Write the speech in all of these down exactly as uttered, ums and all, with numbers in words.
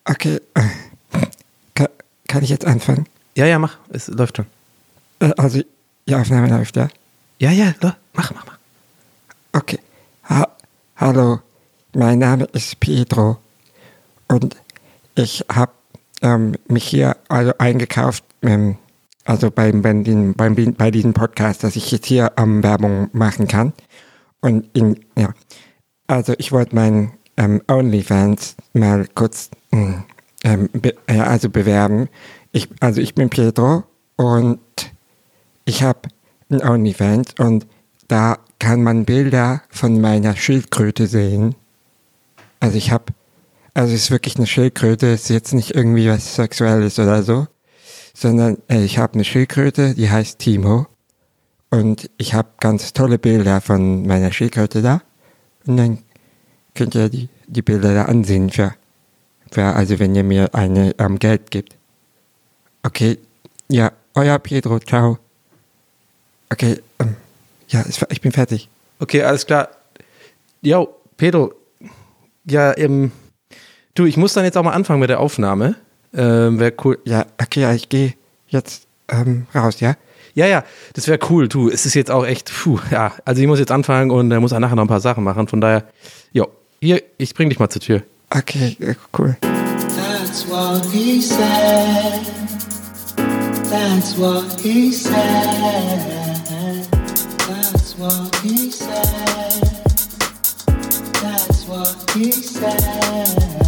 Okay, kann, kann ich jetzt anfangen? Ja, ja, mach. Es läuft schon. Äh, also, die Aufnahme läuft, ja? Ja, ja, mach, mach, mach. Okay. Ha- Hallo, mein Name ist Pedro und ich habe ähm, mich hier also eingekauft, ähm, also beim, beim, den, beim, bei diesem Podcast, dass ich jetzt hier ähm, Werbung machen kann. Und in, ja, also ich wollte meinen ähm, OnlyFans mal kurz ähm, be, äh, also bewerben. Ich, also ich bin Pedro und ich habe ein OnlyFans und da kann man Bilder von meiner Schildkröte sehen. Also ich habe, also es ist wirklich eine Schildkröte, es ist jetzt nicht irgendwie was Sexuelles oder so, sondern äh, ich habe eine Schildkröte, die heißt Timo und ich habe ganz tolle Bilder von meiner Schildkröte da und dann könnt ihr die, die Bilder da ansehen für, für, also wenn ihr mir eine ähm, Geld gibt. Okay, ja, euer Pedro, ciao. Okay, ähm, ja, ich bin fertig. Okay, alles klar. Jo, Pedro, ja, ähm, du, ich muss dann jetzt auch mal anfangen mit der Aufnahme. Ähm, wäre cool. Ja, okay, ja, ich gehe jetzt ähm, raus, ja? Ja, ja, das wäre cool, du. Es ist jetzt auch echt, puh, ja, also ich muss jetzt anfangen und er muss auch nachher noch ein paar Sachen machen. Von daher, jo, hier, ich bring dich mal zur Tür. Okay, cool. That's what he said. That's what he said. That's what he said. That's what he said.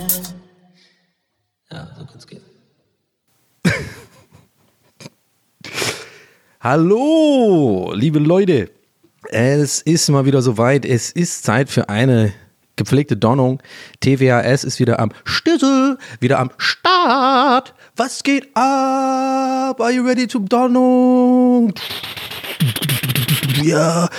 Ja, so kann's gehen. Hallo, liebe Leute. Es ist mal wieder soweit. Es ist Zeit für eine gepflegte Donnung. T W H S ist wieder am Stissel, wieder am Start. Was geht ab? Are you ready to Donnung? Ja.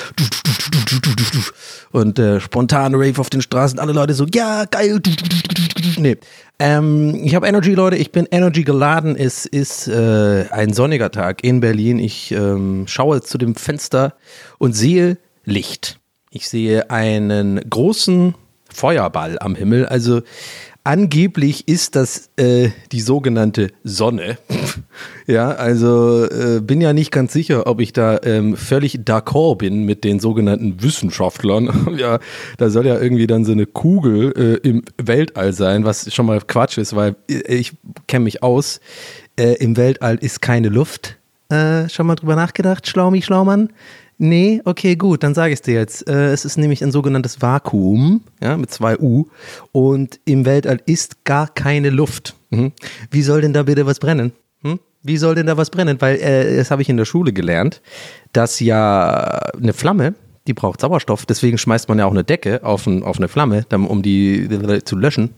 Und äh, spontan Rave auf den Straßen. Alle Leute so, ja, geil. Nee. Ähm, ich habe Energy, Leute. Ich bin Energy geladen. Es ist äh, ein sonniger Tag in Berlin. Ich ähm, schaue zu dem Fenster und sehe Licht. Ich sehe einen großen Feuerball am Himmel. Also angeblich ist das äh, die sogenannte Sonne. Ja, also äh, bin ja nicht ganz sicher, ob ich da ähm, völlig d'accord bin mit den sogenannten Wissenschaftlern. Ja, da soll ja irgendwie dann so eine Kugel äh, im Weltall sein, was schon mal Quatsch ist, weil äh, ich kenne mich aus. Äh, im Weltall ist keine Luft. Äh, schon mal drüber nachgedacht, Schlaumi, Schlaumann? Nee, okay, gut, dann sage ich es dir jetzt. Äh, es ist nämlich ein sogenanntes Vakuum, ja, mit zwei U. Und im Weltall ist gar keine Luft. Mhm. Wie soll denn da bitte was brennen? Hm? Wie soll denn da was brennen? Weil, äh, das habe ich in der Schule gelernt, dass ja eine Flamme, die braucht Sauerstoff. Deswegen schmeißt man ja auch eine Decke auf, ein, auf eine Flamme, um die zu löschen.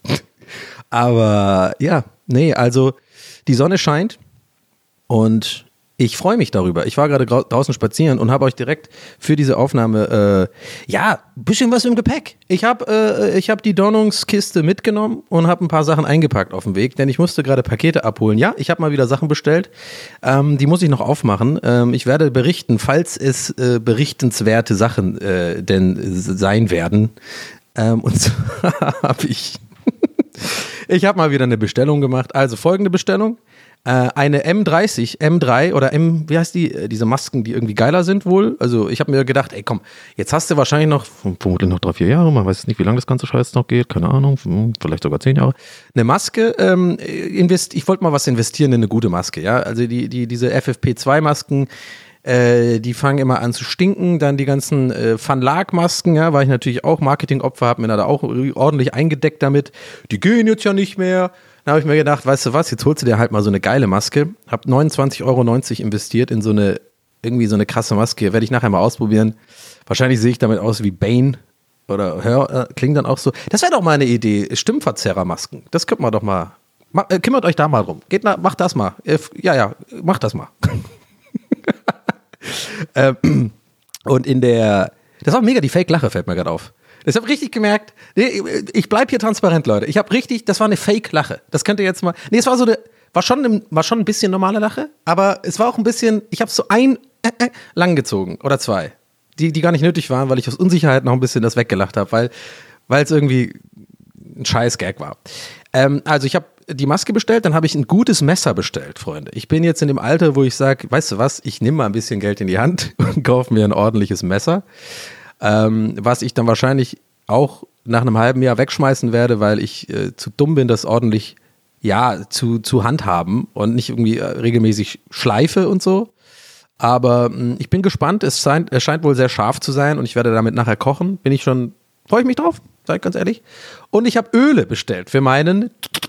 Aber ja, nee, also die Sonne scheint und ich freue mich darüber. Ich war gerade draußen spazieren und habe euch direkt für diese Aufnahme, äh, ja, ein bisschen was im Gepäck. Ich habe äh, ich hab die Donnungskiste mitgenommen und habe ein paar Sachen eingepackt auf dem Weg, denn ich musste gerade Pakete abholen. Ja, ich habe mal wieder Sachen bestellt. Ähm, die muss ich noch aufmachen. Ähm, ich werde berichten, falls es äh, berichtenswerte Sachen äh, denn sein werden. Ähm, und zwar habe ich, ich habe mal wieder eine Bestellung gemacht. Also folgende Bestellung. Eine M dreißig, M drei oder M, wie heißt die, diese Masken, die irgendwie geiler sind wohl. Also ich habe mir gedacht, ey komm, jetzt hast du wahrscheinlich noch, vermutlich noch drei, vier Jahre, man weiß nicht, wie lange das ganze Scheiß noch geht, keine Ahnung, vielleicht sogar zehn Jahre. Eine Maske, ähm, invest, ich wollte mal was investieren in eine gute Maske, ja. Also die, die, diese F F P zwei Masken, äh, die fangen immer an zu stinken, dann die ganzen äh, Van Laak Masken, ja, war ich natürlich auch Marketingopfer, hab mir da auch ordentlich eingedeckt damit. Die gehen jetzt ja nicht mehr. Dann habe ich mir gedacht, weißt du was, jetzt holst du dir halt mal so eine geile Maske. Hab neunundzwanzig Euro neunzig investiert in so eine, irgendwie so eine krasse Maske. Werde ich nachher mal ausprobieren. Wahrscheinlich sehe ich damit aus wie Bane. Oder hör, äh, klingt dann auch so. Das wäre doch mal eine Idee. Stimmverzerrermasken. Das könnte man doch mal. Ma, äh, kümmert euch da mal drum. Geht nach, macht das mal. Äh, ja, ja, macht das mal. ähm, und in der. Das war mega die Fake-Lache, fällt mir gerade auf. Ich habe richtig gemerkt, ich bleib hier transparent, Leute. Ich habe richtig, das war eine Fake-Lache. Das könnt ihr jetzt mal, nee, es war so eine, war schon, war schon ein bisschen normale Lache, aber es war auch ein bisschen, ich habe so ein äh, äh, lang gezogen oder zwei, die, die gar nicht nötig waren, weil ich aus Unsicherheit noch ein bisschen das weggelacht habe, weil weil es irgendwie ein scheiß Gag war. Ähm, also ich habe die Maske bestellt, dann habe ich ein gutes Messer bestellt, Freunde. Ich bin jetzt in dem Alter, wo ich sage, weißt du was, ich nehme mal ein bisschen Geld in die Hand und kaufe mir ein ordentliches Messer, ähm, was ich dann wahrscheinlich auch nach einem halben Jahr wegschmeißen werde, weil ich äh, zu dumm bin, das ordentlich ja, zu, zu handhaben und nicht irgendwie äh, regelmäßig schleife und so. Aber mh, ich bin gespannt, es scheint, es scheint wohl sehr scharf zu sein und ich werde damit nachher kochen. Bin ich schon, freue ich mich drauf, sag ich ganz ehrlich. Und ich habe Öle bestellt für meinen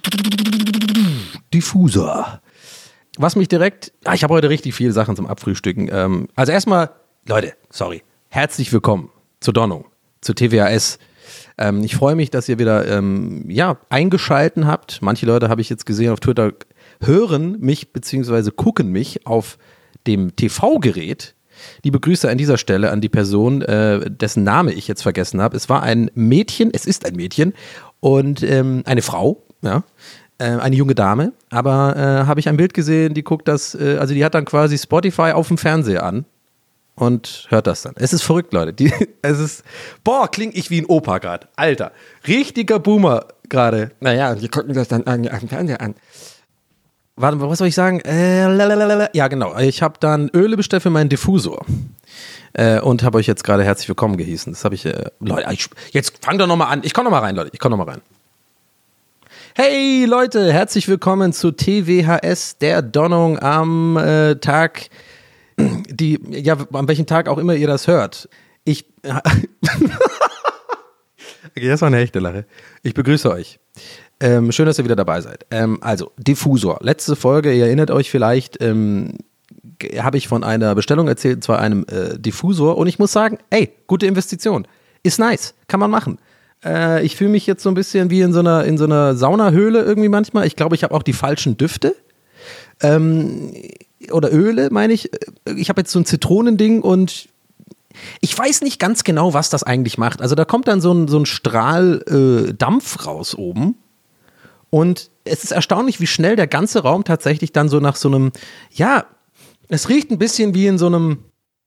Diffusor. Was mich direkt, ah, ich habe heute richtig viele Sachen zum Abfrühstücken. Ähm, also erstmal, Leute, sorry, herzlich willkommen zur Donnung, zu T W A S. Ähm, ich freue mich, dass ihr wieder ähm, ja, eingeschalten habt. Manche Leute habe ich jetzt gesehen auf Twitter, hören mich bzw. gucken mich auf dem T V-Gerät. Liebe Grüße an dieser Stelle an die Person, äh, dessen Name ich jetzt vergessen habe. Es war ein Mädchen, es ist ein Mädchen und ähm, eine Frau, ja, äh, eine junge Dame. Aber äh, habe ich ein Bild gesehen, die guckt das, äh, also die hat dann quasi Spotify auf dem Fernseher an. Und hört das dann. Es ist verrückt, Leute. Die, es ist, boah, klinge ich wie ein Opa gerade. Alter, richtiger Boomer gerade. Naja, und die gucken das dann irgendwie auf dem Fernseher an. Warte, was soll ich sagen? Äh, lalalala. Ja, genau. Ich habe dann Öle bestellt für meinen Diffusor. Äh, und habe euch jetzt gerade herzlich willkommen gehießen. Das habe ich, äh, Leute, ich, jetzt fang doch nochmal an. Ich komme nochmal rein, Leute. Ich komme nochmal rein. Hey, Leute, herzlich willkommen zu T W H S, der Donnung am äh, Tag... Die, ja, an welchem Tag auch immer ihr das hört. Ich, okay, das war eine echte Lache. Ich begrüße euch. Ähm, schön, dass ihr wieder dabei seid. Ähm, also, Diffusor. Letzte Folge, ihr erinnert euch vielleicht, ähm, habe ich von einer Bestellung erzählt, und zwar einem äh, Diffusor. Und ich muss sagen, ey, gute Investition. Ist nice. Kann man machen. Äh, ich fühle mich jetzt so ein bisschen wie in so einer, in so einer Saunahöhle irgendwie manchmal. Ich glaube, ich habe auch die falschen Düfte. Ähm, oder Öle, meine ich. Ich habe jetzt so ein Zitronending und ich weiß nicht ganz genau, was das eigentlich macht. Also da kommt dann so ein, so ein Strahl äh, Dampf raus oben und es ist erstaunlich, wie schnell der ganze Raum tatsächlich dann so nach so einem, ja, es riecht ein bisschen wie in so einem,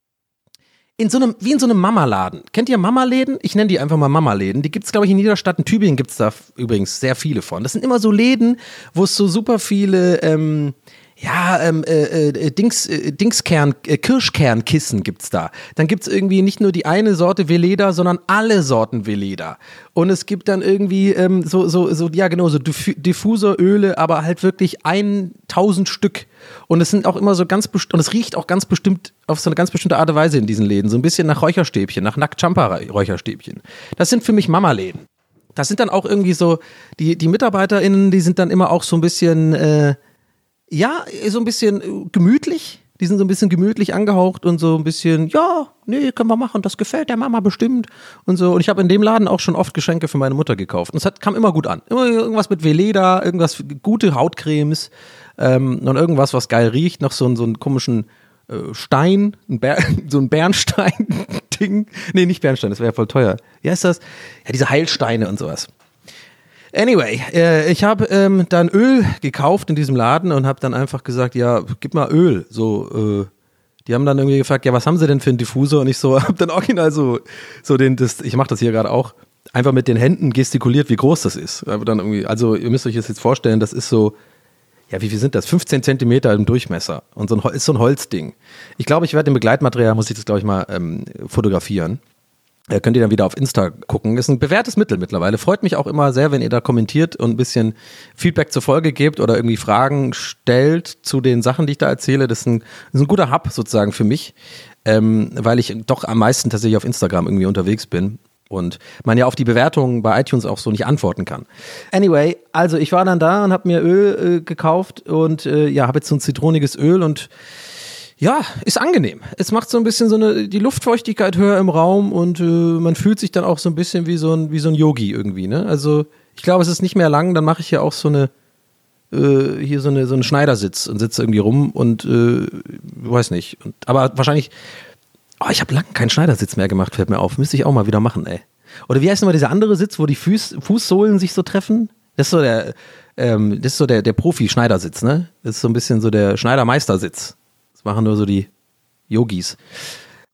in so einem, wie in so einem Mama-Laden. Kennt ihr Mama-Läden? Ich nenne die einfach mal Mama-Läden. Die gibt es, glaube ich, in jeder Stadt. In Tübingen gibt es da übrigens sehr viele von. Das sind immer so Läden, wo es so super viele, ähm, ja, ähm, äh, äh, Dings, äh, Dingskern, äh, Kirschkernkissen gibt's da. Dann gibt's irgendwie nicht nur die eine Sorte Veleda, sondern alle Sorten Veleda. Und es gibt dann irgendwie ähm, so, so, so, ja genau, so Diff- Diffuseröle, aber halt wirklich tausend Stück. Und es sind auch immer so ganz best- und es riecht auch ganz bestimmt auf so eine ganz bestimmte Art und Weise in diesen Läden. So ein bisschen nach Räucherstäbchen, nach Nackt-Champa-Räucherstäbchen. Das sind für mich Mama-Läden. Das sind dann auch irgendwie so, die, die MitarbeiterInnen, die sind dann immer auch so ein bisschen, äh, ja, so ein bisschen gemütlich. Die sind so ein bisschen gemütlich angehaucht und so ein bisschen, ja, nee, können wir machen, das gefällt der Mama bestimmt und so. Und ich habe in dem Laden auch schon oft Geschenke für meine Mutter gekauft. Und es hat, kam immer gut an. Immer irgendwas mit Veleda, irgendwas, gute Hautcremes ähm, und irgendwas, was geil riecht. Noch so, so einen komischen äh, Stein, ein Bär, so ein Bernstein-Ding. Nee, nicht Bernstein, das wäre ja voll teuer. Wie heißt das? Ja, diese Heilsteine und sowas. Anyway, äh, ich habe ähm, dann Öl gekauft in diesem Laden und habe dann einfach gesagt, ja, gib mal Öl. So, äh, die haben dann irgendwie gefragt, ja, was haben sie denn für einen Diffusor? Und ich so, habe dann original so, so den, das, ich mache das hier gerade auch, einfach mit den Händen gestikuliert, wie groß das ist. Aber dann irgendwie, also ihr müsst euch das jetzt vorstellen, das ist so, ja, wie viel sind das? fünfzehn Zentimeter im Durchmesser und so ein, ist so ein Holzding. Ich glaube, ich werde im Begleitmaterial, muss ich das glaube ich mal ähm, fotografieren. Äh, könnt ihr dann wieder auf Insta gucken. Ist ein bewährtes Mittel mittlerweile. Freut mich auch immer sehr, wenn ihr da kommentiert und ein bisschen Feedback zur Folge gebt oder irgendwie Fragen stellt zu den Sachen, die ich da erzähle. Das ist ein, das ist ein guter Hub sozusagen für mich, ähm, weil ich doch am meisten tatsächlich auf Instagram irgendwie unterwegs bin und man ja auf die Bewertungen bei iTunes auch so nicht antworten kann. Anyway, also ich war dann da und habe mir Öl äh, gekauft und äh, ja, habe jetzt so ein zitroniges Öl und ja, ist angenehm. Es macht so ein bisschen so eine, die Luftfeuchtigkeit höher im Raum und äh, man fühlt sich dann auch so ein bisschen wie so ein, wie so ein Yogi irgendwie, ne? Also ich glaube, es ist nicht mehr lang, dann mache ich hier auch so eine, äh, hier so eine, so einen Schneidersitz und sitze irgendwie rum und äh, weiß nicht. Und, aber wahrscheinlich, oh, ich habe lange keinen Schneidersitz mehr gemacht, fällt mir auf. Müsste ich auch mal wieder machen, ey. Oder wie heißt nochmal dieser andere Sitz, wo die Fuß, Fußsohlen sich so treffen? Das ist so der, ähm, das ist so der, der Profi-Schneidersitz, ne? Das ist so ein bisschen so der Schneidermeistersitz. Das machen nur so die Yogis.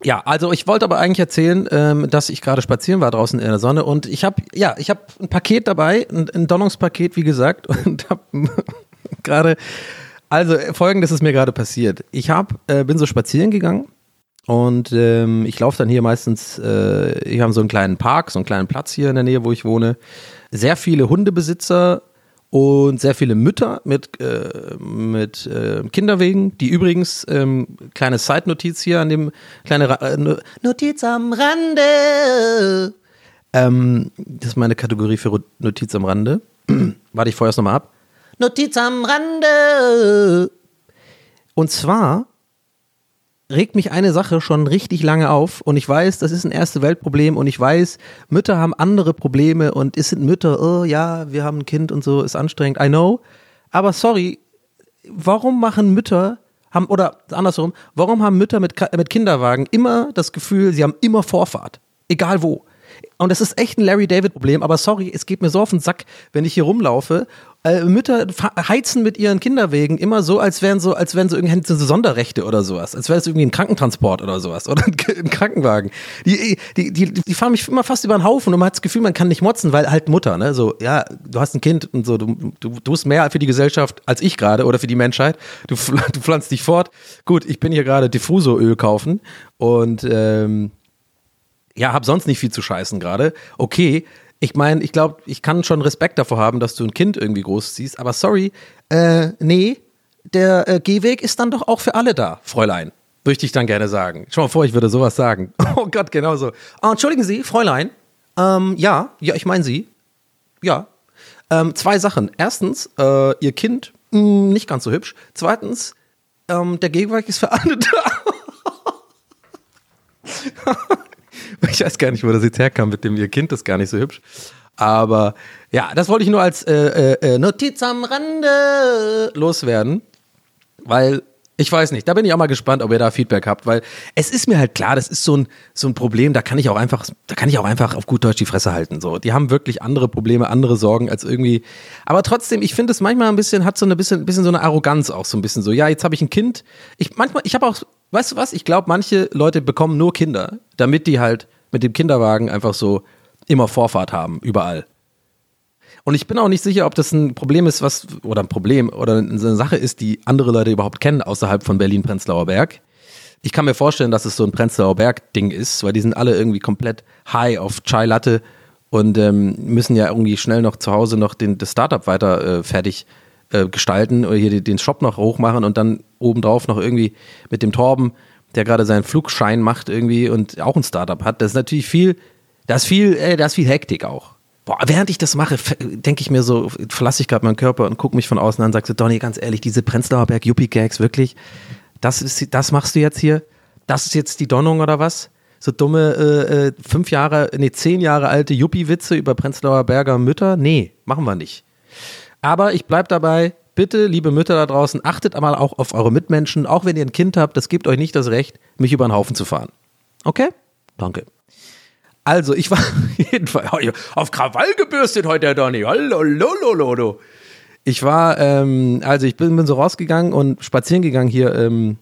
Ja, also ich wollte aber eigentlich erzählen, ähm, dass ich gerade spazieren war draußen in der Sonne und ich habe, ja, ich habe ein Paket dabei, ein, ein Donnungspaket, wie gesagt, und habe gerade, also Folgendes ist mir gerade passiert. Ich hab, äh, bin so spazieren gegangen und ähm, ich laufe dann hier meistens, äh, ich habe so einen kleinen Park, so einen kleinen Platz hier in der Nähe, wo ich wohne. Sehr viele Hundebesitzer und sehr viele Mütter mit, äh, mit äh, Kinderwegen, die übrigens, ähm, kleine Side-Notiz hier an dem, kleine Ra- äh, Notiz am Rande. Ähm, das ist meine Kategorie für Notiz am Rande. Warte, ich vorher es nochmal ab. Notiz am Rande. Und zwar regt mich eine Sache schon richtig lange auf und ich weiß, das ist ein Erste-Welt-Problem und ich weiß, Mütter haben andere Probleme und es sind Mütter, oh ja, wir haben ein Kind und so, ist anstrengend, I know, aber sorry, warum machen Mütter, haben oder andersrum, warum haben Mütter mit, mit Kinderwagen immer das Gefühl, sie haben immer Vorfahrt, egal wo. Und das ist echt ein Larry-David-Problem, aber sorry, es geht mir so auf den Sack, wenn ich hier rumlaufe. Äh, Mütter heizen mit ihren Kinderwegen immer so, als wären so, als wären so irgendwie so Sonderrechte oder sowas, als wäre es irgendwie ein Krankentransport oder sowas oder ein, ein Krankenwagen. Die, die, die, die fahren mich immer fast über den Haufen und man hat das Gefühl, man kann nicht motzen, weil halt Mutter, ne, so, ja, du hast ein Kind und so, du, du, du tust mehr für die Gesellschaft als ich gerade oder für die Menschheit. Du, du pflanzt dich fort. Gut, ich bin hier gerade Diffusoröl kaufen und ähm, ja, hab sonst nicht viel zu scheißen gerade. Okay, ich meine, ich glaube, ich kann schon Respekt davor haben, dass du ein Kind irgendwie großziehst, aber sorry, äh, nee, der äh, Gehweg ist dann doch auch für alle da, Fräulein. Möchte ich dann gerne sagen. Schau mal vor, ich würde sowas sagen. Oh Gott, genau so. Oh, entschuldigen Sie, Fräulein. Ähm, ja, ja, ich meine Sie. Ja. Ähm, zwei Sachen. Erstens, äh, Ihr Kind, mh, nicht ganz so hübsch. Zweitens, ähm, der Gehweg ist für alle da. Ich weiß gar nicht, wo das jetzt herkam, mit dem ihr Kind ist gar nicht so hübsch. Aber ja, das wollte ich nur als äh, äh, Notiz am Rande loswerden, weil ich weiß nicht, da bin ich auch mal gespannt, ob ihr da Feedback habt, weil es ist mir halt klar, das ist so ein, so ein Problem, da kann ich auch einfach, da kann ich auch einfach auf gut Deutsch die Fresse halten. So, die haben wirklich andere Probleme, andere Sorgen als irgendwie. Aber trotzdem, ich finde es manchmal ein bisschen, hat so eine bisschen, bisschen so eine Arroganz auch so ein bisschen so. Ja, jetzt habe ich ein Kind. Ich manchmal, ich habe auch, weißt du was? Ich glaube, manche Leute bekommen nur Kinder, damit die halt mit dem Kinderwagen einfach so immer Vorfahrt haben, überall. Und ich bin auch nicht sicher, ob das ein Problem ist, was, oder ein Problem, oder eine Sache ist, die andere Leute überhaupt kennen, außerhalb von Berlin-Prenzlauer Berg. Ich kann mir vorstellen, dass es so ein Prenzlauer Berg-Ding ist, weil die sind alle irgendwie komplett high auf Chai Latte und ähm, müssen ja irgendwie schnell noch zu Hause noch den, das Startup weiter äh, fertig äh, gestalten oder hier den Shop noch hochmachen und dann obendrauf noch irgendwie mit dem Torben, der gerade seinen Flugschein macht irgendwie und auch ein Startup hat. Das ist natürlich viel, da ist viel, äh, da ist viel Hektik auch. Boah, während ich das mache, denke ich mir so, verlasse ich gerade meinen Körper und gucke mich von außen an und sage so, Donny, ganz ehrlich, diese Prenzlauer Berg Yuppie-Gags, wirklich, das ist, das machst du jetzt hier? Das ist jetzt die Donnung oder was? So dumme, äh, fünf Jahre, nee, zehn Jahre alte Yuppie-Witze über Prenzlauer Berger Mütter? Nee, machen wir nicht. Aber ich bleib dabei, bitte, liebe Mütter da draußen, achtet einmal auch auf eure Mitmenschen, auch wenn ihr ein Kind habt, das gibt euch nicht das Recht, mich über den Haufen zu fahren. Okay? Danke. Also, ich war jedenfalls auf Krawall gebürstet heute, der Donny. Hallo, lolololo. Ich war, ähm, also ich bin, bin so rausgegangen und spazieren gegangen hier ähm,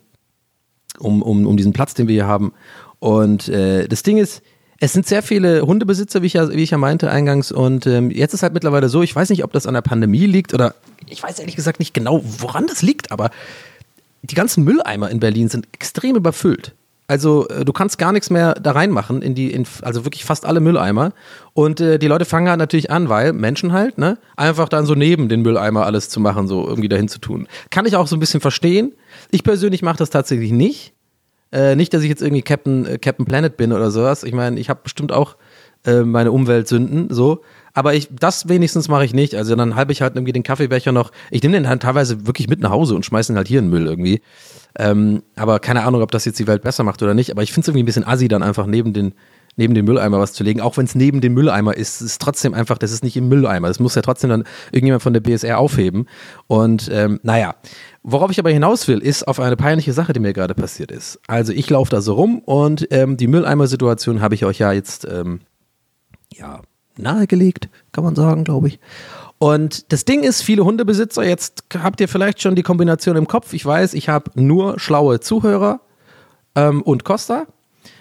um, um, um diesen Platz, den wir hier haben. Und äh, das Ding ist, es sind sehr viele Hundebesitzer, wie ich ja, wie ich ja meinte eingangs. Und ähm, jetzt ist halt mittlerweile so, ich weiß nicht, ob das an der Pandemie liegt oder ich weiß ehrlich gesagt nicht genau, woran das liegt, aber die ganzen Mülleimer in Berlin sind extrem überfüllt. Also du kannst gar nichts mehr da reinmachen, in die, in, also wirklich fast alle Mülleimer. Und äh, die Leute fangen halt natürlich an, weil Menschen halt, ne, einfach dann so neben den Mülleimer alles zu machen, so irgendwie dahin zu tun. Kann ich auch so ein bisschen verstehen. Ich persönlich mache das tatsächlich nicht. Äh, nicht, dass ich jetzt irgendwie Captain, äh, Captain Planet bin oder sowas. Ich meine, ich habe bestimmt auch äh, meine Umweltsünden, so. Aber ich, das wenigstens mache ich nicht. Also dann halbe ich halt irgendwie den Kaffeebecher noch, ich nehme den halt teilweise wirklich mit nach Hause und schmeiße ihn halt hier in den Müll irgendwie. Ähm, aber keine Ahnung, ob das jetzt die Welt besser macht oder nicht. Aber ich finde es irgendwie ein bisschen assi, dann einfach neben den, neben den Mülleimer was zu legen. Auch wenn es neben dem Mülleimer ist, es ist trotzdem einfach, das ist nicht im Mülleimer. Das muss ja trotzdem dann irgendjemand von der B S R aufheben. Und ähm, naja, worauf ich aber hinaus will, ist auf eine peinliche Sache, die mir gerade passiert ist. Also ich laufe da so rum und ähm, die Mülleimer-Situation habe ich euch ja jetzt ähm, ja nahegelegt, kann man sagen, glaube ich. Und das Ding ist, viele Hundebesitzer, jetzt habt ihr vielleicht schon die Kombination im Kopf. Ich weiß, ich habe nur schlaue Zuhörer ähm, und Costa.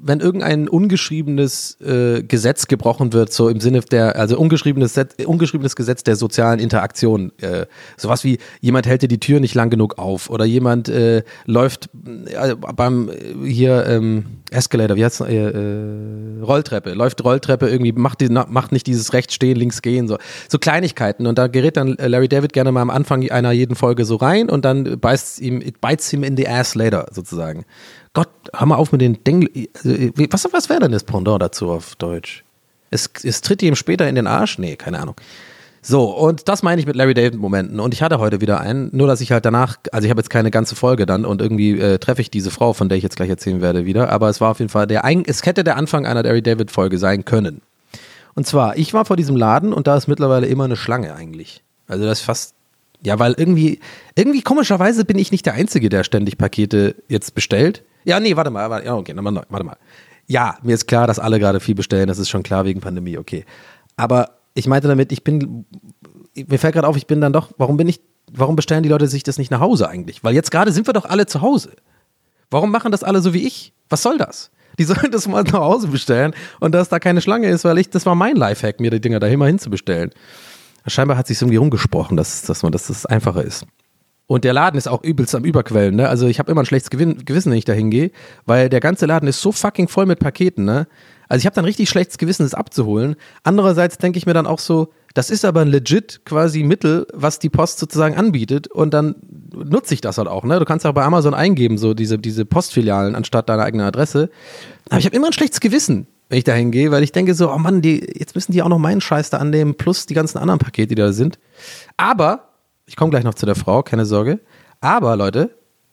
wenn irgendein ungeschriebenes äh, Gesetz gebrochen wird, so im Sinne der, also ungeschriebenes, ungeschriebenes Gesetz der sozialen Interaktion. Äh, sowas wie, jemand hält dir die Tür nicht lang genug auf oder jemand äh, läuft äh, beim äh, hier ähm, Escalator, wie heißt äh, äh, Rolltreppe, läuft Rolltreppe irgendwie, macht, die, macht nicht dieses rechts stehen, links gehen, so. So Kleinigkeiten. Und da gerät dann Larry David gerne mal am Anfang einer jeden Folge so rein und dann beißt ihm, it bites him in the ass later, sozusagen. Gott, hör mal auf mit den Deng... Was, was wäre denn das Pendant dazu auf Deutsch? Es, es tritt ihm später in den Arsch? Nee, keine Ahnung. So, und das meine ich mit Larry David-Momenten. Und ich hatte heute wieder einen, nur dass ich halt danach, also ich habe jetzt keine ganze Folge dann und irgendwie äh, treffe ich diese Frau, von der ich jetzt gleich erzählen werde, wieder. Aber es war auf jeden Fall der, es hätte der Anfang einer Larry David-Folge sein können. Und zwar, ich war vor diesem Laden und da ist mittlerweile immer eine Schlange eigentlich. Also das ist fast... Ja, weil irgendwie, irgendwie komischerweise bin ich nicht der Einzige, der ständig Pakete jetzt bestellt. Ja, nee, warte mal, warte, ja, okay, warte mal. Ja, mir ist klar, dass alle gerade viel bestellen, das ist schon klar wegen Pandemie, okay. Aber ich meinte damit, ich bin, mir fällt gerade auf, ich bin dann doch, warum bin ich, warum bestellen die Leute sich das nicht nach Hause eigentlich? Weil jetzt gerade sind wir doch alle zu Hause. Warum machen das alle so wie ich? Was soll das? Die sollen das mal nach Hause bestellen und dass da keine Schlange ist, weil ich, das war mein Lifehack, mir die Dinger da immer hin zu bestellen. Scheinbar hat sich irgendwie rumgesprochen, dass, dass man dass das einfacher ist. Und der Laden ist auch übelst am Überquellen, ne? Also ich habe immer ein schlechtes Gewissen, wenn ich da hingehe, weil der ganze Laden ist so fucking voll mit Paketen, ne? Also ich habe dann richtig schlechtes Gewissen, das abzuholen. Andererseits denke ich mir dann auch so, das ist aber ein legit quasi Mittel, was die Post sozusagen anbietet und dann nutze ich das halt auch, ne? Du kannst auch bei Amazon eingeben, so diese, diese Postfilialen anstatt deiner eigenen Adresse. Aber ich habe immer ein schlechtes Gewissen, wenn ich da hingehe, weil ich denke so, oh Mann, die, jetzt müssen die auch noch meinen Scheiß da annehmen, plus die ganzen anderen Pakete, die da sind. Aber, ich komme gleich noch zu der Frau, keine Sorge, aber Leute,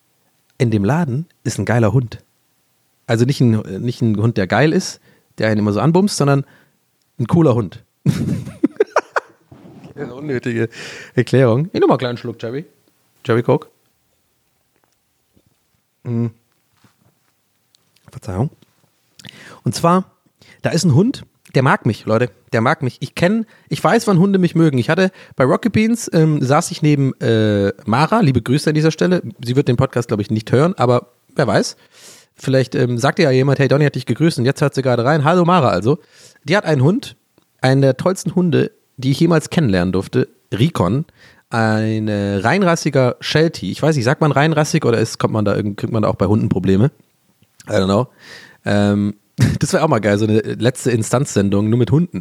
in dem Laden ist ein geiler Hund. Also nicht ein, nicht ein Hund, der geil ist, der einen immer so anbumst, sondern ein cooler Hund. Eine unnötige Erklärung. Ich nehme mal einen kleinen Schluck, Jerry. Jerry Coke. Hm. Verzeihung. Und zwar, da ist ein Hund, der mag mich, Leute, der mag mich. Ich kenne, ich weiß, wann Hunde mich mögen. Ich hatte bei Rocket Beans, ähm, saß ich neben äh, Mara, liebe Grüße an dieser Stelle. Sie wird den Podcast, glaube ich, nicht hören, aber wer weiß. Vielleicht ähm, sagt ja jemand, hey, Donny hat dich gegrüßt und jetzt hört sie gerade rein. Hallo Mara also. Die hat einen Hund, einen der tollsten Hunde, die ich jemals kennenlernen durfte, Rikon. Ein äh, reinrassiger Sheltie. Ich weiß nicht, sagt man reinrassig oder ist, kommt man da, kriegt man da auch bei Hunden Probleme? I don't know. Ähm, Das wäre auch mal geil, so eine letzte Instanzsendung nur mit Hunden.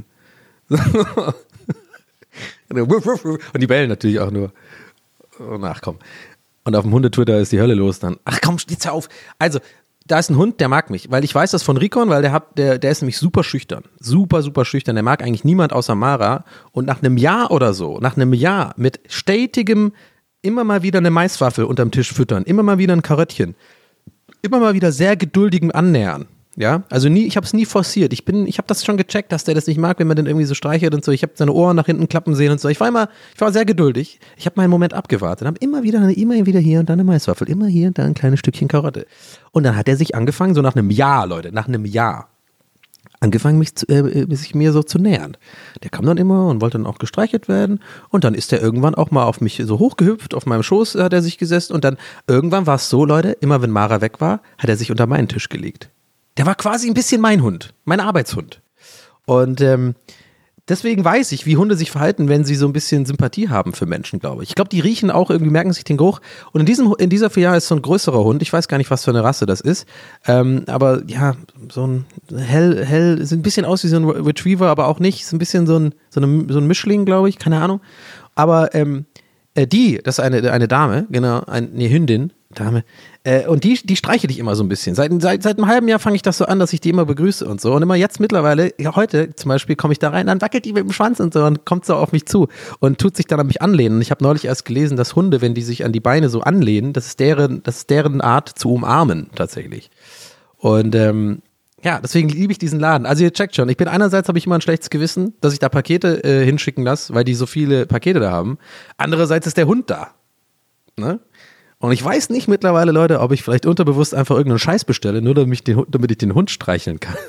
Und die bellen natürlich auch nur. Ach komm. Und auf dem Hundetwitter ist die Hölle los dann. Ach komm, jetzt hör auf. Also, da ist ein Hund, der mag mich. Weil ich weiß das von Rikon, weil der, hat, der, der ist nämlich super schüchtern. Super, super schüchtern. Der mag eigentlich niemand außer Mara. Und nach einem Jahr oder so, nach einem Jahr mit stetigem, immer mal wieder eine Maiswaffel unterm Tisch füttern, immer mal wieder ein Karöttchen, immer mal wieder sehr geduldigem Annähern. Ja, also nie, ich habe es nie forciert. Ich bin, ich habe das schon gecheckt, dass der das nicht mag, wenn man den irgendwie so streichelt und so. Ich habe seine Ohren nach hinten klappen sehen und so. Ich war immer, ich war sehr geduldig. Ich habe meinen Moment abgewartet, habe immer wieder, immer wieder hier und da eine Maiswaffel, immer hier und da ein kleines Stückchen Karotte. Und dann hat er sich angefangen, so nach einem Jahr, Leute, nach einem Jahr, angefangen, mich, zu, äh, sich mir so zu nähern. Der kam dann immer und wollte dann auch gestreichelt werden. Und dann ist er irgendwann auch mal auf mich so hochgehüpft, auf meinem Schoß hat er sich gesessen. Und dann irgendwann war es so, Leute, immer wenn Mara weg war, hat er sich unter meinen Tisch gelegt. Der war quasi ein bisschen mein Hund, mein Arbeitshund. Und ähm, deswegen weiß ich, wie Hunde sich verhalten, wenn sie so ein bisschen Sympathie haben für Menschen, glaube ich. Ich glaube, die riechen auch irgendwie, merken sich den Geruch. Und in diesem in dieser Filiale ist so ein größerer Hund. Ich weiß gar nicht, was für eine Rasse das ist. Ähm, aber ja, so ein hell, hell, sieht ein bisschen aus wie so ein Retriever, aber auch nicht. Ist ein bisschen so ein, so eine, so ein Mischling, glaube ich, keine Ahnung. Aber ähm, äh, die, das ist eine, eine Dame, genau, eine nee, Hündin, Dame, äh, und die, die streiche ich immer so ein bisschen. Seit, seit, seit einem halben Jahr fange ich das so an, dass ich die immer begrüße und so. Und immer jetzt mittlerweile, ja, heute zum Beispiel, komme ich da rein, dann wackelt die mit dem Schwanz und so und kommt so auf mich zu und tut sich dann an mich anlehnen. Und ich habe neulich erst gelesen, dass Hunde, wenn die sich an die Beine so anlehnen, das ist deren, das ist deren Art zu umarmen tatsächlich. Und ähm, ja, deswegen liebe ich diesen Laden. Also ihr checkt schon, ich bin einerseits, habe ich immer ein schlechtes Gewissen, dass ich da Pakete äh, hinschicken lasse, weil die so viele Pakete da haben. Andererseits ist der Hund da. Ne? Und ich weiß nicht mittlerweile, Leute, ob ich vielleicht unterbewusst einfach irgendeinen Scheiß bestelle, nur damit ich den, damit ich den Hund streicheln kann.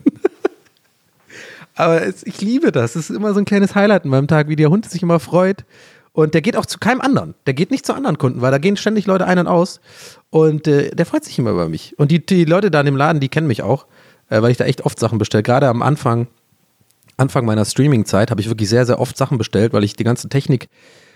Aber es, ich liebe das. Es ist immer so ein kleines Highlight in meinem Tag, wie der Hund sich immer freut. Und der geht auch zu keinem anderen. Der geht nicht zu anderen Kunden, weil da gehen ständig Leute ein und aus. Und äh, der freut sich immer über mich. Und die, die Leute da in dem Laden, die kennen mich auch. äh, weil ich da echt oft Sachen bestelle. Gerade am Anfang, Anfang meiner Streaming-Zeit habe ich wirklich sehr, sehr oft Sachen bestellt, weil ich die ganze Technik